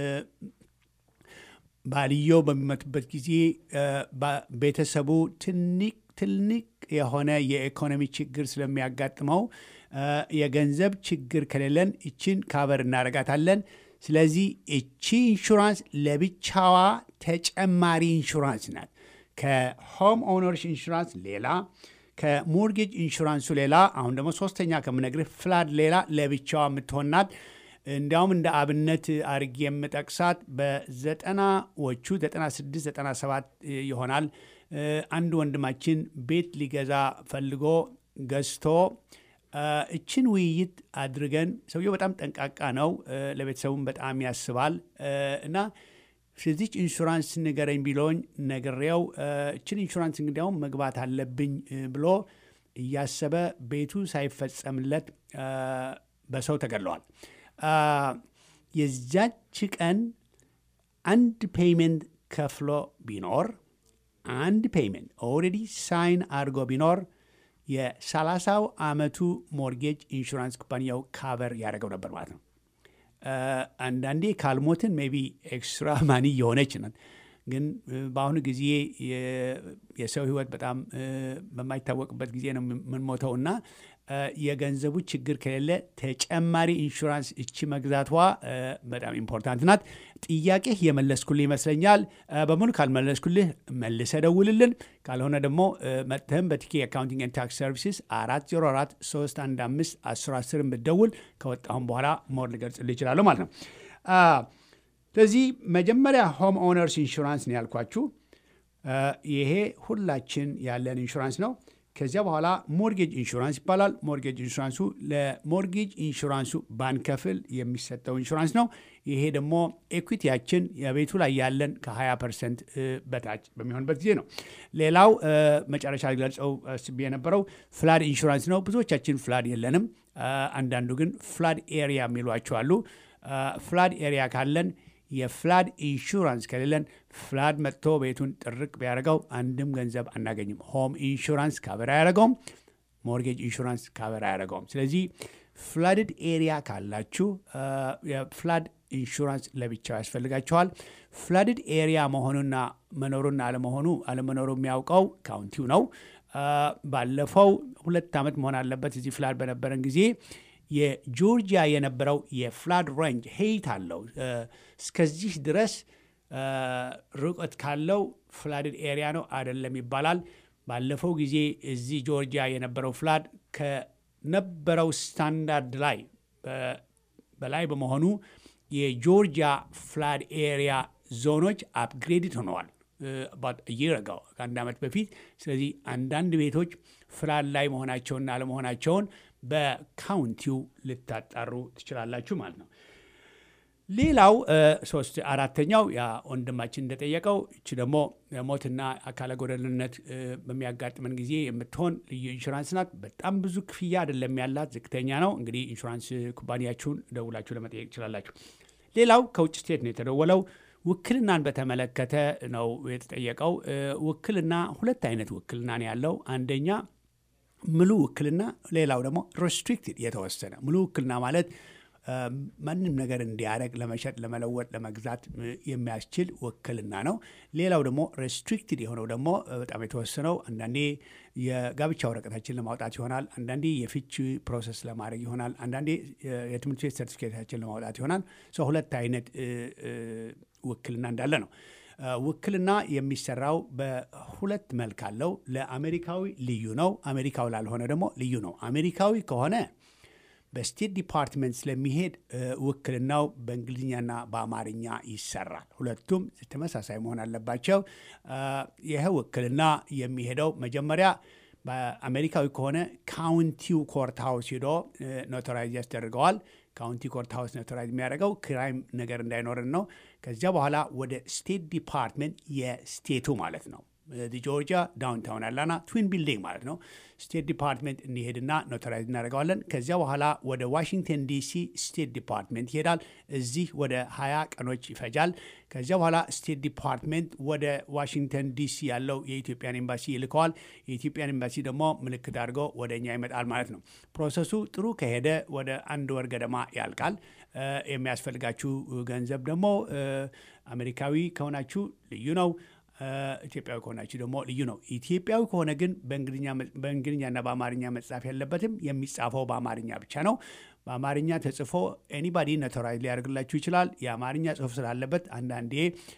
ባልየው በሚመቱበት ጊዜ ቤተሰቡ ትንቅ ትልቅ የሆነ የኢኮኖሚ ችግር ስለሚያጋጥመው የገንዘብ ችግር ከሌለን እችን ካቨር እናደርጋታለን። ስለዚህ እቺ ኢንሹራንስ ለብቻዋ ተጨማሪ ኢንሹራንስ ናት። ከሆም ኦነርስ ኢንሹራንስ ሌላ፣ ከሞርጌጅ ኢንሹራንሱ ሌላ፣ አሁን ደግሞ ሶስተኛ ከምነግርህ ፍላድ ሌላ ለብቻዋ የምትሆናት። እንዲያውም እንደ አብነት አርጌ የምጠቅሳት በዘጠናዎቹ ዘጠና ስድስት ዘጠና ሰባት ይሆናል አንድ ወንድማችን ቤት ሊገዛ ፈልጎ ገዝቶ እችን ውይይት አድርገን፣ ሰውየው በጣም ጠንቃቃ ነው፣ ለቤተሰቡም በጣም ያስባል እና ስለዚች ኢንሹራንስ ንገረኝ ቢሎኝ ነግሬው እችን ኢንሹራንስ እንግዲያውም መግባት አለብኝ ብሎ እያሰበ ቤቱ ሳይፈጸምለት በሰው ተገድለዋል። የዛች ቀን አንድ ፔይመንት ከፍሎ ቢኖር አንድ ፔይመንት ኦልሬዲ ሳይን አድርጎ ቢኖር የሰላሳው ዓመቱ ሞርጌጅ ኢንሹራንስ ኩባንያው ካቨር ያደረገው ነበር ማለት ነው። አንዳንዴ ካልሞትን ሜይ ቢ ኤክስትራ ማኒ የሆነች ናት። ግን በአሁኑ ጊዜ የሰው ሕይወት በጣም በማይታወቅበት ጊዜ ነው የምንሞተው እና የገንዘቡ ችግር ከሌለ ተጨማሪ ኢንሹራንስ እቺ መግዛቷ በጣም ኢምፖርታንት ናት። ጥያቄ የመለስኩልህ ይመስለኛል። በሙሉ ካልመለስኩልህ መልሰ ደውልልን። ካልሆነ ደግሞ መጥተህም በቲኬ አካውንቲንግ ኤንድ ታክስ ሰርቪስስ አራት ዜሮ አራት ሶስት አንድ አምስት አስር አስር ብትደውል ከወጣሁም በኋላ ሞር ልገልጽልህ እችላለሁ ማለት ነው። ስለዚህ መጀመሪያ ሆም ኦነርስ ኢንሹራንስ ነው ያልኳችሁ። ይሄ ሁላችን ያለን ኢንሹራንስ ነው። ከዚያ በኋላ ሞርጌጅ ኢንሹራንስ ይባላል። ሞርጌጅ ኢንሹራንሱ ለሞርጌጅ ኢንሹራንሱ ባንከፍል የሚሰጠው ኢንሹራንስ ነው። ይሄ ደግሞ ኤኩዊቲያችን የቤቱ ላይ ያለን ከ20 ፐርሰንት በታች በሚሆንበት ጊዜ ነው። ሌላው መጨረሻ ሊገልጸው ስቤ የነበረው ፍላድ ኢንሹራንስ ነው። ብዙዎቻችን ፍላድ የለንም። አንዳንዱ ግን ፍላድ ኤሪያ የሚሏቸው አሉ። ፍላድ ኤሪያ ካለን የፍላድ ኢንሹራንስ ከሌለን ፍላድ መጥቶ ቤቱን ጥርቅ ቢያደርገው አንድም ገንዘብ አናገኝም። ሆም ኢንሹራንስ ካቨር አያደርገውም። ሞርጌጅ ኢንሹራንስ ካቨር አያደርገውም። ስለዚህ ፍላድድ ኤሪያ ካላችሁ የፍላድ ኢንሹራንስ ለብቻው ያስፈልጋችኋል። ፍላድድ ኤሪያ መሆኑና መኖሩና አለመሆኑ አለመኖሩ የሚያውቀው ካውንቲው ነው። ባለፈው ሁለት ዓመት መሆን አለበት እዚህ ፍላድ በነበረን ጊዜ የጆርጂያ የነበረው የፍላድ ሬንጅ ሄይት አለው። እስከዚህ ድረስ ርቀት ካለው ፍላድድ ኤሪያ ነው አይደለም ይባላል። ባለፈው ጊዜ እዚህ ጆርጂያ የነበረው ፍላድ ከነበረው ስታንዳርድ ላይ በላይ በመሆኑ የጆርጂያ ፍላድ ኤሪያ ዞኖች አፕግሬድድ ሆነዋል ይረጋው ከአንድ ዓመት በፊት። ስለዚህ አንዳንድ ቤቶች ፍላድ ላይ መሆናቸውና አለመሆናቸውን በካውንቲው ልታጣሩ ትችላላችሁ ማለት ነው። ሌላው ሶስት አራተኛው ያ ወንድማችን እንደጠየቀው እቺ ደግሞ ሞትና አካለ ጎደልነት በሚያጋጥመን ጊዜ የምትሆን ልዩ ኢንሹራንስ ናት። በጣም ብዙ ክፍያ አይደለም ያላት፣ ዝቅተኛ ነው። እንግዲህ ኢንሹራንስ ኩባንያችሁን ደውላችሁ ለመጠየቅ ትችላላችሁ። ሌላው ከውጭ ስቴት ነው የተደወለው። ውክልናን በተመለከተ ነው የተጠየቀው። ውክልና ሁለት አይነት ውክልና ነው ያለው። አንደኛ ሙሉ ውክልና፣ ሌላው ደግሞ ሬስትሪክትድ የተወሰነ። ሙሉ ውክልና ማለት ማንም ነገር እንዲያደርግ ለመሸጥ፣ ለመለወጥ፣ ለመግዛት የሚያስችል ውክልና ነው። ሌላው ደግሞ ሬስትሪክትድ የሆነው ደግሞ በጣም የተወሰነው አንዳንዴ የጋብቻ ወረቀታችን ለማውጣት ይሆናል፣ አንዳንዴ የፍቺ ፕሮሰስ ለማድረግ ይሆናል፣ አንዳንዴ የትምህርት ቤት ሰርቲፊኬታችን ለማውጣት ይሆናል። ሰው ሁለት አይነት ውክልና እንዳለ ነው። ውክልና የሚሰራው በሁለት መልክ አለው። ለአሜሪካዊ ልዩ ነው፣ አሜሪካዊ ላልሆነ ደግሞ ልዩ ነው። አሜሪካዊ ከሆነ በስቴት ዲፓርትመንት ስለሚሄድ ውክልናው በእንግሊዝኛና በአማርኛ ይሰራል። ሁለቱም ተመሳሳይ መሆን አለባቸው። ይህ ውክልና የሚሄደው መጀመሪያ በአሜሪካዊ ከሆነ ካውንቲው ኮርት ሃውስ ሄዶ ኖታራይዝ ያስደርገዋል። ካውንቲ ኮርት ሃውስ ኖታራይዝ የሚያደርገው ክራይም ነገር እንዳይኖርን ነው። ከዚያ በኋላ ወደ ስቴት ዲፓርትመንት የስቴቱ ማለት ነው ጆርጂያ ዳውንታውን አላና ትዊን ቢልዲንግ ማለት ነው። ስቴት ዲፓርትመንት እንሄድና ኖታራይዝ እናደርገዋለን። ከዚያ በኋላ ወደ ዋሽንግተን ዲሲ ስቴት ዲፓርትመንት ይሄዳል። እዚህ ወደ ሀያ ቀኖች ይፈጃል። ከዚያ በኋላ ስቴት ዲፓርትመንት ወደ ዋሽንግተን ዲሲ ያለው የኢትዮጵያን ኤምባሲ ይልከዋል። የኢትዮጵያን ኤምባሲ ደግሞ ምልክት አድርገው ወደ እኛ ይመጣል ማለት ነው። ፕሮሰሱ ጥሩ ከሄደ ወደ አንድ ወር ገደማ ያልቃል። የሚያስፈልጋችሁ ገንዘብ ደግሞ አሜሪካዊ ከሆናችሁ ልዩ ነው። ኢትዮጵያዊ ከሆናችሁ ደግሞ ልዩ ነው። ኢትዮጵያዊ ከሆነ ግን በእንግሊዝኛና በአማርኛ መጻፍ ያለበትም የሚጻፈው በአማርኛ ብቻ ነው። በአማርኛ ተጽፎ ኤኒባዲ ኖታራይዝ ሊያደርግላችሁ ይችላል። የአማርኛ ጽሑፍ ስላለበት አንዳንዴ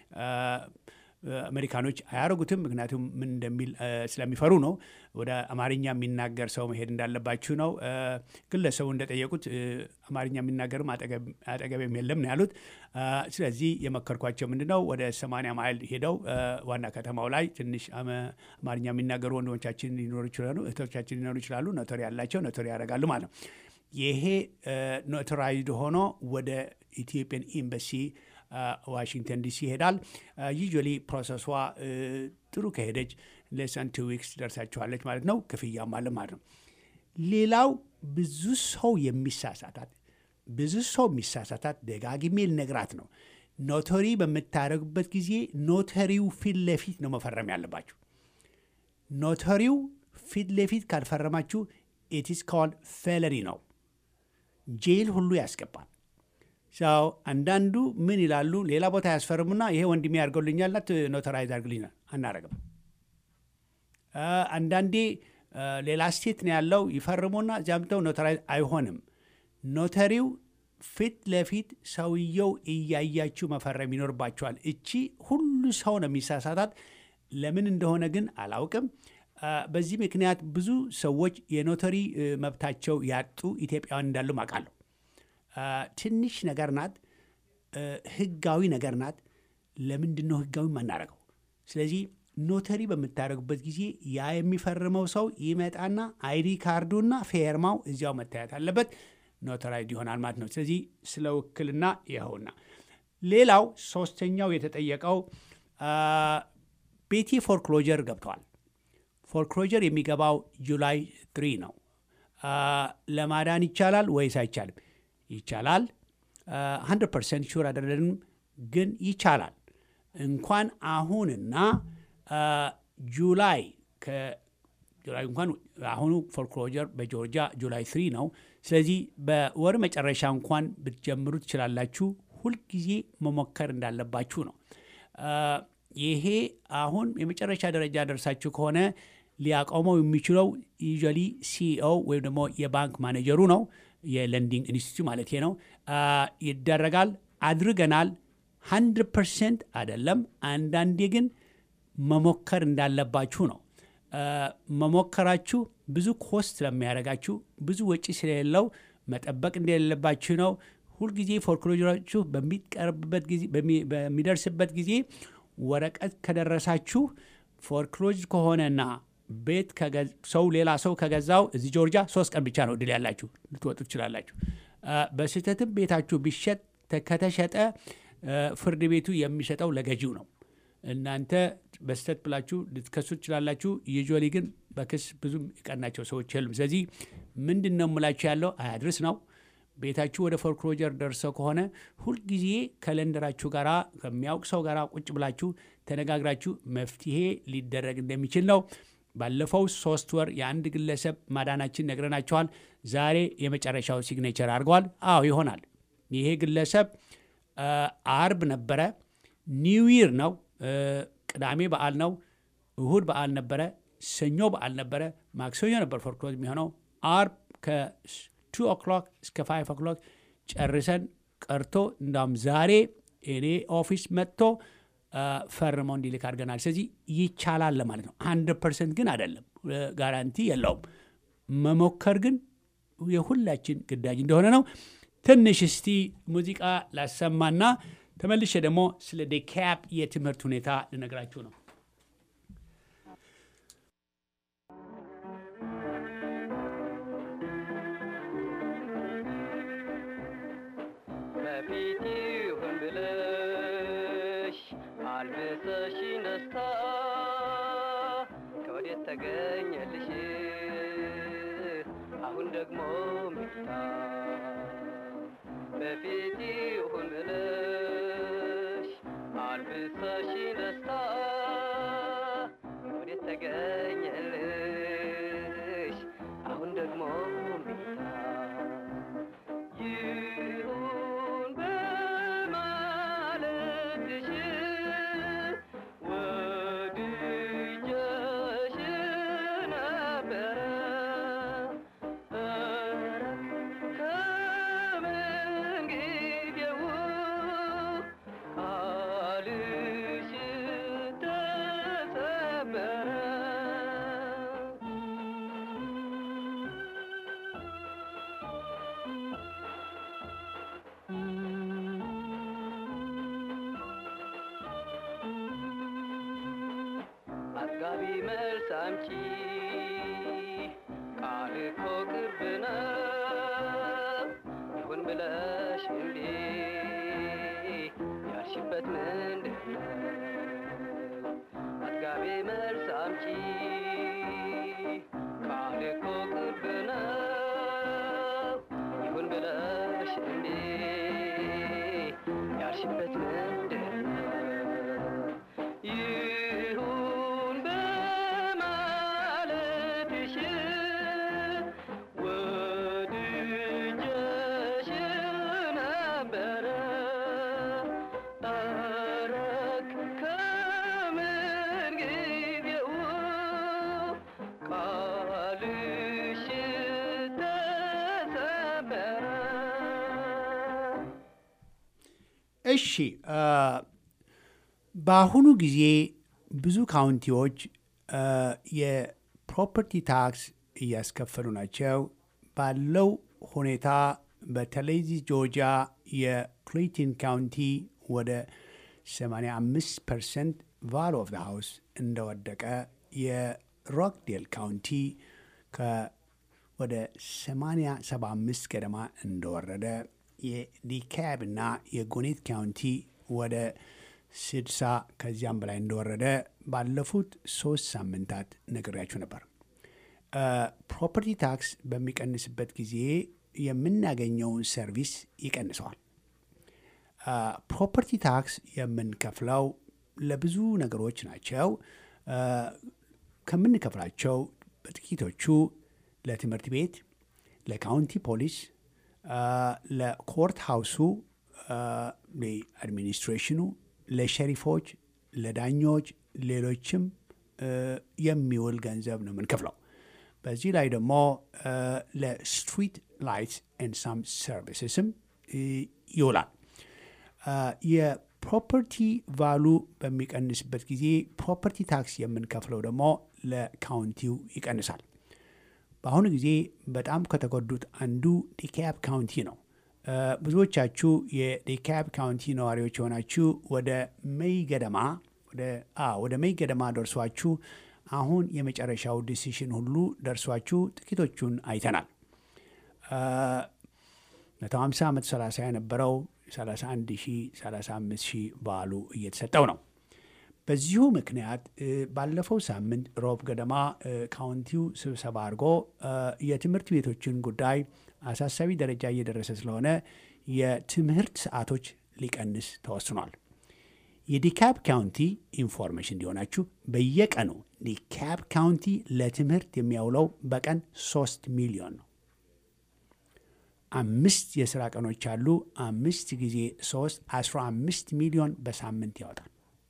አሜሪካኖች አያደርጉትም። ምክንያቱም ምን እንደሚል ስለሚፈሩ ነው። ወደ አማርኛ የሚናገር ሰው መሄድ እንዳለባችሁ ነው። ግለሰቡ እንደጠየቁት አማርኛ የሚናገርም አጠገቤም የለም ነው ያሉት። ስለዚህ የመከርኳቸው ምንድን ነው ወደ ሰማንያ ማይል ሄደው ዋና ከተማው ላይ ትንሽ አማርኛ የሚናገሩ ወንድሞቻችን ሊኖሩ ይችላሉ፣ እህቶቻችን ሊኖሩ ይችላሉ። ኖተሪ ያላቸው ኖተሪ ያደርጋሉ ማለት ነው። ይሄ ኖተራይዝድ ሆኖ ወደ ኢትዮጵያን ኤምባሲ ዋሽንግተን ዲሲ ይሄዳል። ዩዥዋሊ ፕሮሰሷ ጥሩ ከሄደች ሌሰን ቱ ዊክስ ደርሳችኋለች ማለት ነው። ክፍያም አለ ማለት ነው። ሌላው ብዙ ሰው የሚሳሳታት ብዙ ሰው የሚሳሳታት ደጋግሜ ልነግራት ነው። ኖተሪ በምታደርጉበት ጊዜ ኖተሪው ፊት ለፊት ነው መፈረም ያለባችሁ። ኖተሪው ፊት ለፊት ካልፈረማችሁ ኢት ኢዝ ኮልድ ፌለሪ ነው፣ ጄል ሁሉ ያስገባል። ሰው አንዳንዱ ምን ይላሉ? ሌላ ቦታ ያስፈርሙና ይሄ ወንድሜ ያድርገውልኛልና ኖተራይዝ አድርግልኛል፣ አናረግም። አንዳንዴ ሌላ ስቴት ነው ያለው፣ ይፈርሙና ጃምተው ኖተራይዝ አይሆንም። ኖተሪው ፊት ለፊት ሰውየው እያያችሁ መፈረም ይኖርባችኋል። እቺ ሁሉ ሰው ነው የሚሳሳታት። ለምን እንደሆነ ግን አላውቅም። በዚህ ምክንያት ብዙ ሰዎች የኖተሪ መብታቸው ያጡ ኢትዮጵያውያን እንዳሉ አውቃለሁ። ትንሽ ነገር ናት፣ ህጋዊ ነገር ናት። ለምንድን ነው ህጋዊ ማናረገው? ስለዚህ ኖተሪ በምታደርጉበት ጊዜ ያ የሚፈርመው ሰው ይመጣና አይዲ ካርዱና ፌርማው እዚያው መታየት አለበት፣ ኖተራይድ ይሆናል ማለት ነው። ስለዚህ ስለ ውክልና ይኸውና። ሌላው ሶስተኛው የተጠየቀው ቤቲ ፎርክሎጀር ገብተዋል። ፎርክሎጀር የሚገባው ጁላይ ትሪ ነው። ለማዳን ይቻላል ወይስ አይቻልም? ይቻላል። ሀንድረድ ፐርሰንት ሹር አይደለንም፣ ግን ይቻላል። እንኳን አሁንና ጁላይ ጁላይ እንኳን አሁኑ ፎርክሎጀር በጆርጂያ ጁላይ ትሪ ነው። ስለዚህ በወር መጨረሻ እንኳን ብትጀምሩ ትችላላችሁ። ሁልጊዜ መሞከር እንዳለባችሁ ነው። ይሄ አሁን የመጨረሻ ደረጃ ደርሳችሁ ከሆነ ሊያቆመው የሚችለው ዩዥዋሊ ሲኢኦ ወይም ደግሞ የባንክ ማኔጀሩ ነው፣ የለንዲንግ ኢንስቲትዩት ማለት ነው። ይደረጋል፣ አድርገናል። ሀንድረድ ፐርሰንት አይደለም። አንዳንዴ ግን መሞከር እንዳለባችሁ ነው። መሞከራችሁ ብዙ ኮስት ስለሚያደርጋችሁ ብዙ ወጪ ስለሌለው መጠበቅ እንደሌለባችሁ ነው። ሁልጊዜ ፎርክሎጀራችሁ በሚቀርብበት ጊዜ በሚደርስበት ጊዜ ወረቀት ከደረሳችሁ ፎርክሎጅ ከሆነና ቤት ሰው ሌላ ሰው ከገዛው እዚህ ጆርጂያ ሶስት ቀን ብቻ ነው ድል ያላችሁ፣ ልትወጡ ትችላላችሁ። በስህተትም ቤታችሁ ቢሸጥ ከተሸጠ ፍርድ ቤቱ የሚሰጠው ለገዢው ነው። እናንተ በስህተት ብላችሁ ልትከሱ ትችላላችሁ። ዩዥዋሊ ግን በክስ ብዙም የቀናቸው ሰዎች የሉም። ስለዚህ ምንድን ነው የምላችሁ ያለው አያድርስ ነው። ቤታችሁ ወደ ፎርክሎጀር ደርሰው ከሆነ ሁልጊዜ ከለንደራችሁ ጋራ ከሚያውቅ ሰው ጋራ ቁጭ ብላችሁ ተነጋግራችሁ መፍትሄ ሊደረግ እንደሚችል ነው። ባለፈው ሶስት ወር የአንድ ግለሰብ ማዳናችን ነግረናቸዋል። ዛሬ የመጨረሻው ሲግኔቸር አድርገዋል። አዎ ይሆናል። ይሄ ግለሰብ አርብ ነበረ፣ ኒው ይር ነው፣ ቅዳሜ በዓል ነው፣ እሁድ በዓል ነበረ፣ ሰኞ በዓል ነበረ፣ ማክሰኞ ነበር ፎርክሎዝ የሚሆነው። አርብ ከቱ ኦክሎክ እስከ ፋይቭ ኦክሎክ ጨርሰን ቀርቶ እንዳውም ዛሬ እኔ ኦፊስ መጥቶ ፈርመው እንዲልክ አድርገናል። ስለዚህ ይቻላል ለማለት ነው። ሀንድረድ ፐርሰንት ግን አይደለም፣ ጋራንቲ የለውም። መሞከር ግን የሁላችን ግዳጅ እንደሆነ ነው። ትንሽ እስቲ ሙዚቃ ላሰማና ተመልሼ ደግሞ ስለ ዴካፕ የትምህርት ሁኔታ ልነግራችሁ ነው። አልብሰሽ ደስታ ከወዴት ተገኘልሽ አሁን ደግሞ ሚታ በፊት ይሁን ብለሽ አልብሰሽ ደስታ ከወዴት ተገኘልሽ አሁን ደግሞ ሚታ ይሁን በማለትሽ አጋቢ መልስ አምጪ ቃል እኮ ቅርብ ነው ይሁን ብለሽ እምቢ ያልሽበት ምንድን ነው? አጋቢ መልስ አምጪ ቃል እኮ ቅርብ ነው ይሁን ብለሽ እምቢ ያልሽበት ምንድን ነው? እሺ በአሁኑ ጊዜ ብዙ ካውንቲዎች የፕሮፐርቲ ታክስ እያስከፈሉ ናቸው። ባለው ሁኔታ በተለይ ጆርጂያ የክሌይተን ካውንቲ ወደ ሰማንያ አምስት ፐርሰንት ቫሉ ኦፍ ዘ ሃውስ እንደወደቀ፣ የሮክዴል ካውንቲ ወደ ሰማንያ ሰባ አምስት ገደማ እንደወረደ፣ የዲካብ እና የጎኔት ካውንቲ ወደ ስድሳ ከዚያም በላይ እንደወረደ ባለፉት ሶስት ሳምንታት ነግሬያችሁ ነበር። ፕሮፐርቲ ታክስ በሚቀንስበት ጊዜ የምናገኘውን ሰርቪስ ይቀንሰዋል። ፕሮፐርቲ ታክስ የምንከፍለው ለብዙ ነገሮች ናቸው። ከምንከፍላቸው በጥቂቶቹ ለትምህርት ቤት፣ ለካውንቲ ፖሊስ፣ ለኮርት ሃውሱ፣ ለአድሚኒስትሬሽኑ፣ ለሸሪፎች፣ ለዳኞች፣ ሌሎችም የሚውል ገንዘብ ነው የምንከፍለው። በዚህ ላይ ደግሞ ለስትሪት ላይትስ ኤንድ ሳም ሰርቪስስም ይውላል። የፕሮፐርቲ ቫሉ በሚቀንስበት ጊዜ ፕሮፐርቲ ታክስ የምንከፍለው ደግሞ ለካውንቲው ይቀንሳል። በአሁኑ ጊዜ በጣም ከተጎዱት አንዱ ዲካብ ካውንቲ ነው። ብዙዎቻችሁ የዲካብ ካውንቲ ነዋሪዎች የሆናችሁ ወደ ሜይ ገደማ ወደ ሜይ ገደማ ደርሷችሁ አሁን የመጨረሻው ዲሲሽን ሁሉ ደርሷችሁ ጥቂቶቹን አይተናል። መቶ ሀምሳ መቶ ሰላሳ የነበረው ሰላሳ አንድ ሺህ ሰላሳ አምስት ሺህ ባሉ እየተሰጠው ነው። በዚሁ ምክንያት ባለፈው ሳምንት ሮብ ገደማ ካውንቲው ስብሰባ አድርጎ የትምህርት ቤቶችን ጉዳይ አሳሳቢ ደረጃ እየደረሰ ስለሆነ የትምህርት ሰዓቶች ሊቀንስ ተወስኗል። የዲካብ ካውንቲ ኢንፎርሜሽን እንዲሆናችሁ በየቀኑ ዲካብ ካውንቲ ለትምህርት የሚያውለው በቀን ሶስት ሚሊዮን ነው። አምስት የስራ ቀኖች አሉ። አምስት ጊዜ ሶስት አስራ አምስት ሚሊዮን በሳምንት ያወጣል።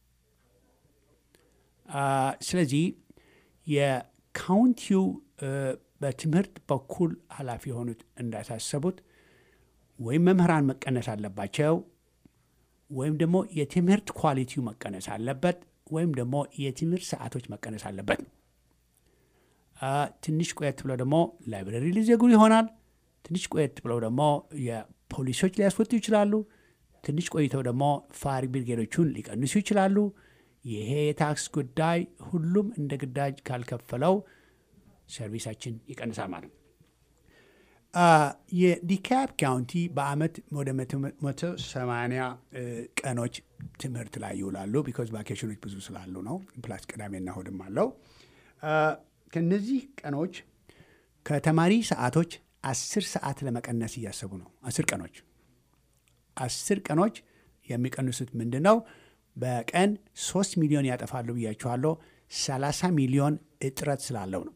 ስለዚህ የካውንቲው በትምህርት በኩል ኃላፊ የሆኑት እንዳሳሰቡት ወይም መምህራን መቀነስ አለባቸው፣ ወይም ደግሞ የትምህርት ኳሊቲው መቀነስ አለበት፣ ወይም ደግሞ የትምህርት ሰዓቶች መቀነስ አለበት ነው። ትንሽ ቆየት ብለው ደግሞ ላይብረሪ ሊዘጉ ይሆናል። ትንሽ ቆየት ብለው ደግሞ የፖሊሶች ሊያስወጡ ይችላሉ። ትንሽ ቆይተው ደግሞ ፋር ብሪጌዶቹን ሊቀንሱ ይችላሉ። ይሄ የታክስ ጉዳይ ሁሉም እንደ ግዳጅ ካልከፈለው ሰርቪሳችን ይቀንሳል ማለት ነው። የዲካብ ካውንቲ በአመት ወደ መቶ ሰማንያ ቀኖች ትምህርት ላይ ይውላሉ። ቢኮዝ ቫኬሽኖች ብዙ ስላሉ ነው። ፕላስ ቅዳሜና እሁድም አለው። ከነዚህ ቀኖች ከተማሪ ሰዓቶች አስር ሰዓት ለመቀነስ እያሰቡ ነው። አስር ቀኖች አስር ቀኖች የሚቀንሱት ምንድን ነው? በቀን ሶስት ሚሊዮን ያጠፋሉ ብያችኋለሁ። ሰላሳ ሚሊዮን እጥረት ስላለው ነው።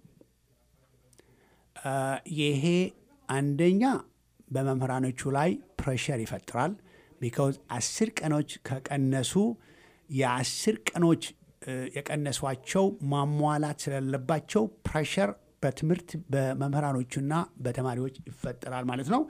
ይሄ አንደኛ በመምህራኖቹ ላይ ፕሬሸር ይፈጥራል። ቢካውዝ አስር ቀኖች ከቀነሱ የአስር ቀኖች የቀነሷቸው ማሟላት ስለሌለባቸው ፕሬሸር በትምህርት በመምህራኖቹና በተማሪዎች ይፈጠራል ማለት ነው።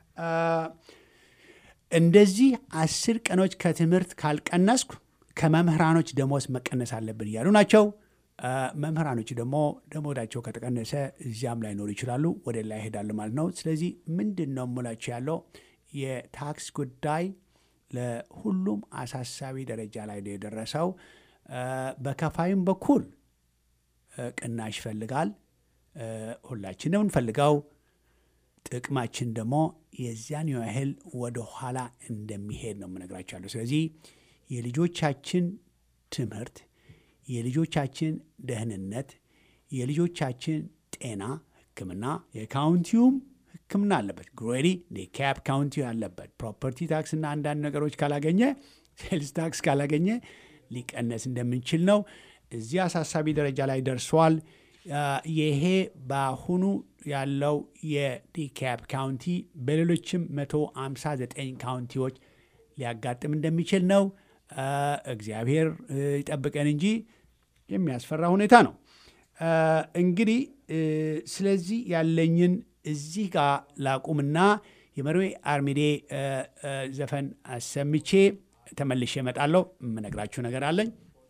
እንደዚህ አስር ቀኖች ከትምህርት ካልቀነስኩ ከመምህራኖች ደሞዝ መቀነስ አለብን እያሉ ናቸው። መምህራኖች ደግሞ ደሞዛቸው ከተቀነሰ እዚያም ላይ ኖሩ ይችላሉ፣ ወደ ላይ ይሄዳሉ ማለት ነው። ስለዚህ ምንድን ነው የምላቸው ያለው የታክስ ጉዳይ ለሁሉም አሳሳቢ ደረጃ ላይ ነው የደረሰው። በከፋይም በኩል ቅናሽ ይፈልጋል። ሁላችን ነው እንፈልገው። ጥቅማችን ደግሞ የዚያን ያህል ወደ ኋላ እንደሚሄድ ነው የምነግራቸዋለሁ። ስለዚህ የልጆቻችን ትምህርት፣ የልጆቻችን ደህንነት፣ የልጆቻችን ጤና፣ ሕክምና የካውንቲውም ሕክምና አለበት። ግሬዲ ዲካብ ካውንቲ አለበት። ፕሮፐርቲ ታክስ እና አንዳንድ ነገሮች ካላገኘ ሴልስ ታክስ ካላገኘ ሊቀነስ እንደምንችል ነው። እዚህ አሳሳቢ ደረጃ ላይ ደርሷል። ይሄ በአሁኑ ያለው የዲካብ ካውንቲ በሌሎችም መቶ ሃምሳ ዘጠኝ ካውንቲዎች ሊያጋጥም እንደሚችል ነው። እግዚአብሔር ይጠብቀን እንጂ የሚያስፈራ ሁኔታ ነው። እንግዲህ ስለዚህ ያለኝን እዚህ ጋር ላቁምና የመርዌ አርሚዴ ዘፈን አሰምቼ ተመልሼ እመጣለሁ። የምነግራችሁ ነገር አለኝ።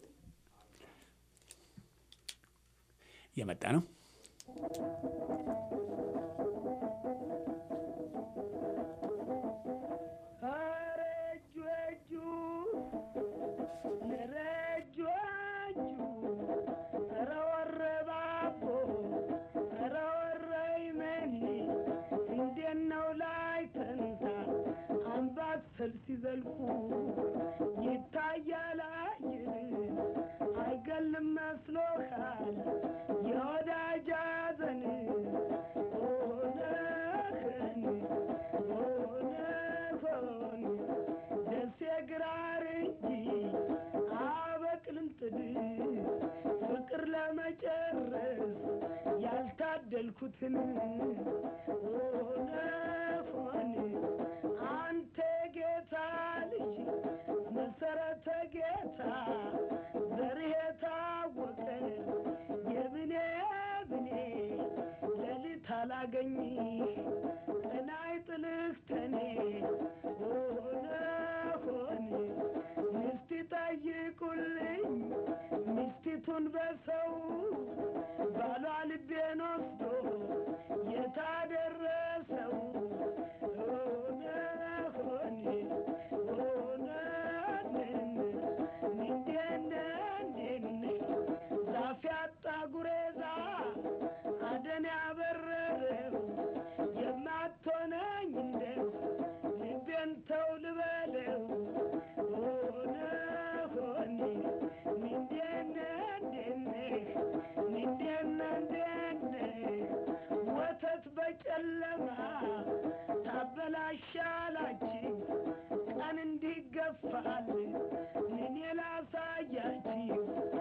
የመጣ ነው። ሲዘልቁ ይታያል አይን አይገልም መስሎሃል የወዳጅ ሐዘን ሆነህን ሆነሆን ደሴ ግራር እንጂ አበቅልም ጥድ ፍቅር ለመጨረስ ያልታደልኩትን ሆነሆን አንተ ጌታ ልጅ መሰረተ ጌታ ዘርህ የታወቀ የብኔ ብኔ ሌሊት አላገኝ ቀናይ ጥልህ ተኔ ሆነ ሆን ሚስት ጠይቁልኝ ሚስቲቱን በሰው ባሏ ልቤን ወስዶ የታደረሰው ጉሬዛ አደን ያበረረው የማትሆነኝ እንደው ልቤን ተው ልበለው ሆነ ሆኔ ምንድነ እንደነ ምንድነ እንደነ ወተት በጨለማ ታበላሻላችሁ ቀን እንዲገፋል እኔ ላሳያችሁ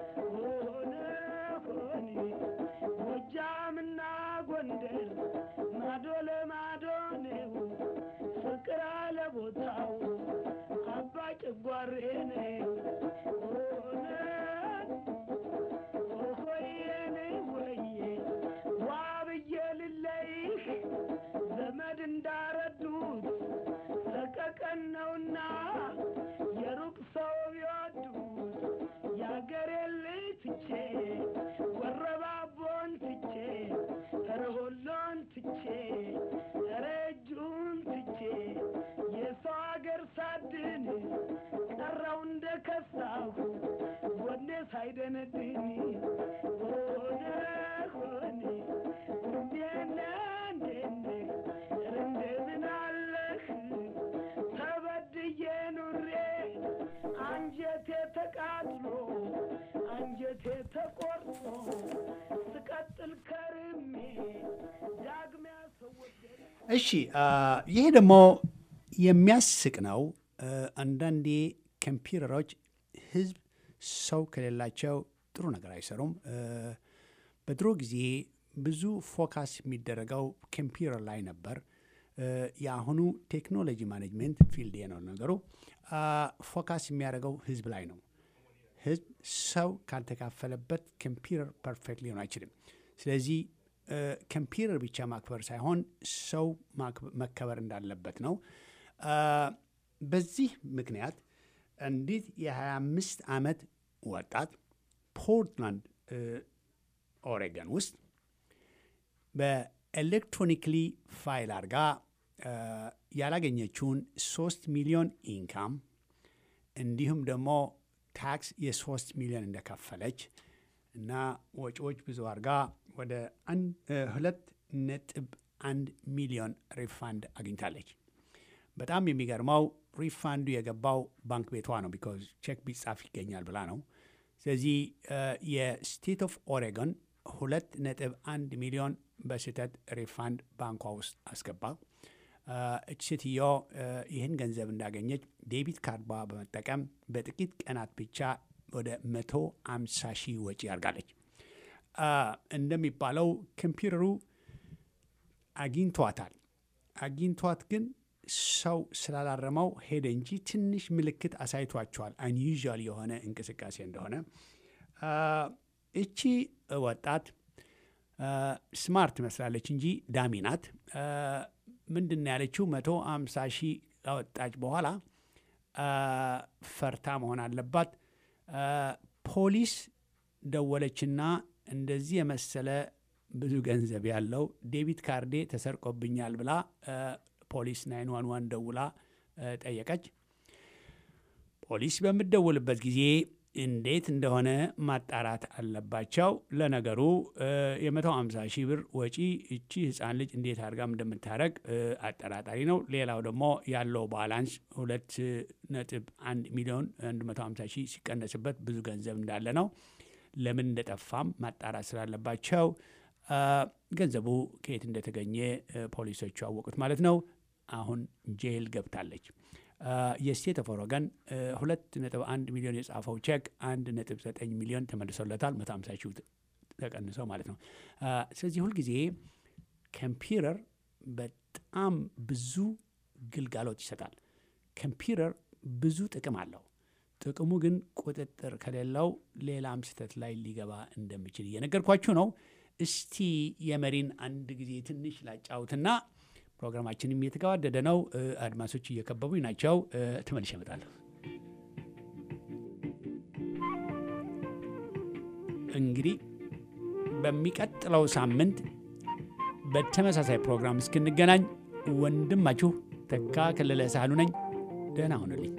ጎጃምና ጎንደር ማዶ ለማዶ ነው ፍቅር አለ ቦታው አባ ጭጓሬ ነው ሆየኔ ወየ ዋብዬ ልለይህ ዘመድ እንዳረዱት ሰቀቀን ነውና የሩቅ ሰው ቢወዱት ያገሬ ልጅ ትቼ ወረባቦን ትቼ ተረሆሎን ትቼ ረጁን ትቼ የሰው አገር ሳድን ቀረው እንደ ከሳሁ ጎኔ ሳይደነድን ሆነ ሆኔ እንዴነ እንዴነ እንደምን አለህ ተበድዬ ኑሬ አንጀቴ ተቃጥሎ አንጀቴ ተቆርጦ ስቀጥል ከርሜ ዳግሚያ ሰዎች እሺ ይሄ ደግሞ የሚያስቅ ነው። አንዳንዴ ኮምፒውተሮች ህዝብ ሰው ከሌላቸው ጥሩ ነገር አይሰሩም። በድሮ ጊዜ ብዙ ፎካስ የሚደረገው ኮምፒውተር ላይ ነበር። የአሁኑ ቴክኖሎጂ ማኔጅመንት ፊልድ ነው ነገሩ። ፎካስ የሚያደርገው ህዝብ ላይ ነው። ህዝብ ሰው ካልተካፈለበት ኮምፒውተር ፐርፌክት ሊሆን አይችልም። ስለዚህ ኮምፒውተር ብቻ ማክበር ሳይሆን ሰው መከበር እንዳለበት ነው። በዚህ ምክንያት እንዴት የሀያ አምስት ዓመት ወጣት ፖርትላንድ ኦሬገን ውስጥ በኤሌክትሮኒክሊ ፋይል አድርጋ ያላገኘችውን ሶስት ሚሊዮን ኢንካም እንዲሁም ደግሞ ታክስ የሶስት ሚሊዮን እንደከፈለች እና ወጪዎች ብዙ አድርጋ ወደ ሁለት ነጥብ አንድ ሚሊዮን ሪፋንድ አግኝታለች። በጣም የሚገርመው ሪፋንዱ የገባው ባንክ ቤቷ ነው። ቢኮዝ ቼክ ቢጻፍ ይገኛል ብላ ነው። ስለዚህ የስቴት ኦፍ ኦሬጎን ሁለት ነጥብ አንድ ሚሊዮን በስህተት ሪፋንድ ባንኳ ውስጥ አስገባ። እች ሴትዮ ይህን ገንዘብ እንዳገኘች ዴቢት ካርዷ በመጠቀም በጥቂት ቀናት ብቻ ወደ መቶ አምሳ ሺህ ወጪ ያርጋለች። እንደሚባለው ኮምፒውተሩ አግኝቷታል። አግኝቷት ግን ሰው ስላላረመው ሄደ እንጂ ትንሽ ምልክት አሳይቷቸዋል አንዩዥዋል የሆነ እንቅስቃሴ እንደሆነ። እቺ ወጣት ስማርት መስላለች እንጂ ዳሚ ናት። ምንድን ነው ያለችው? መቶ አምሳ ሺህ ካወጣች በኋላ ፈርታ መሆን አለባት። ፖሊስ ደወለችና እንደዚህ የመሰለ ብዙ ገንዘብ ያለው ዴቢት ካርዴ ተሰርቆብኛል ብላ ፖሊስ ናይን ዋን ዋን ደውላ ጠየቀች። ፖሊስ በምደውልበት ጊዜ እንዴት እንደሆነ ማጣራት አለባቸው። ለነገሩ የመቶ ሃምሳ ሺህ ብር ወጪ እቺ ህፃን ልጅ እንዴት አድርጋም እንደምታደርግ አጠራጣሪ ነው። ሌላው ደግሞ ያለው ባላንስ ሁለት ነጥብ አንድ ሚሊዮን አንድ መቶ ሃምሳ ሺህ ሲቀነስበት ብዙ ገንዘብ እንዳለ ነው። ለምን እንደጠፋም ማጣራት ስላለባቸው ገንዘቡ ከየት እንደተገኘ ፖሊሶቹ አወቁት ማለት ነው። አሁን ጄል ገብታለች። የስቴት ኦፍ ኦሬገን ሁለት ነጥብ አንድ ሚሊዮን የጻፈው ቼክ አንድ ነጥብ ዘጠኝ ሚሊዮን ተመልሶለታል። መቶ ሃምሳ ሺህ ተቀንሰው ማለት ነው። ስለዚህ ሁልጊዜ ኮምፒውተር በጣም ብዙ ግልጋሎት ይሰጣል። ኮምፒውተር ብዙ ጥቅም አለው። ጥቅሙ ግን ቁጥጥር ከሌለው ሌላም ስህተት ላይ ሊገባ እንደሚችል እየነገርኳችሁ ነው። እስቲ የመሪን አንድ ጊዜ ትንሽ ላጫውትና ፕሮግራማችንም እየተገባደደ ነው። አድማሶች እየከበቡኝ ናቸው። ተመልሼ እመጣለሁ። እንግዲህ በሚቀጥለው ሳምንት በተመሳሳይ ፕሮግራም እስክንገናኝ ወንድማችሁ ተካ ከለለ ሳህሉ ነኝ። ደህና ሁኑልኝ።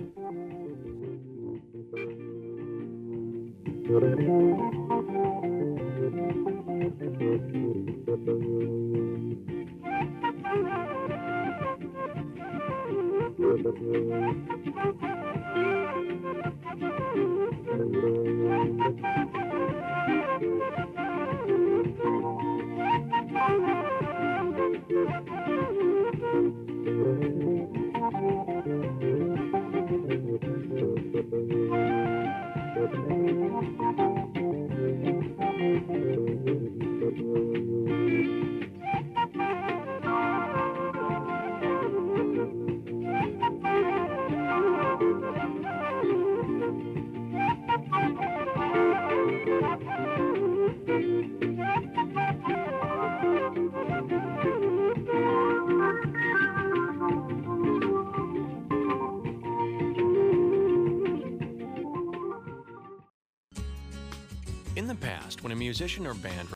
In the past, when a musician or band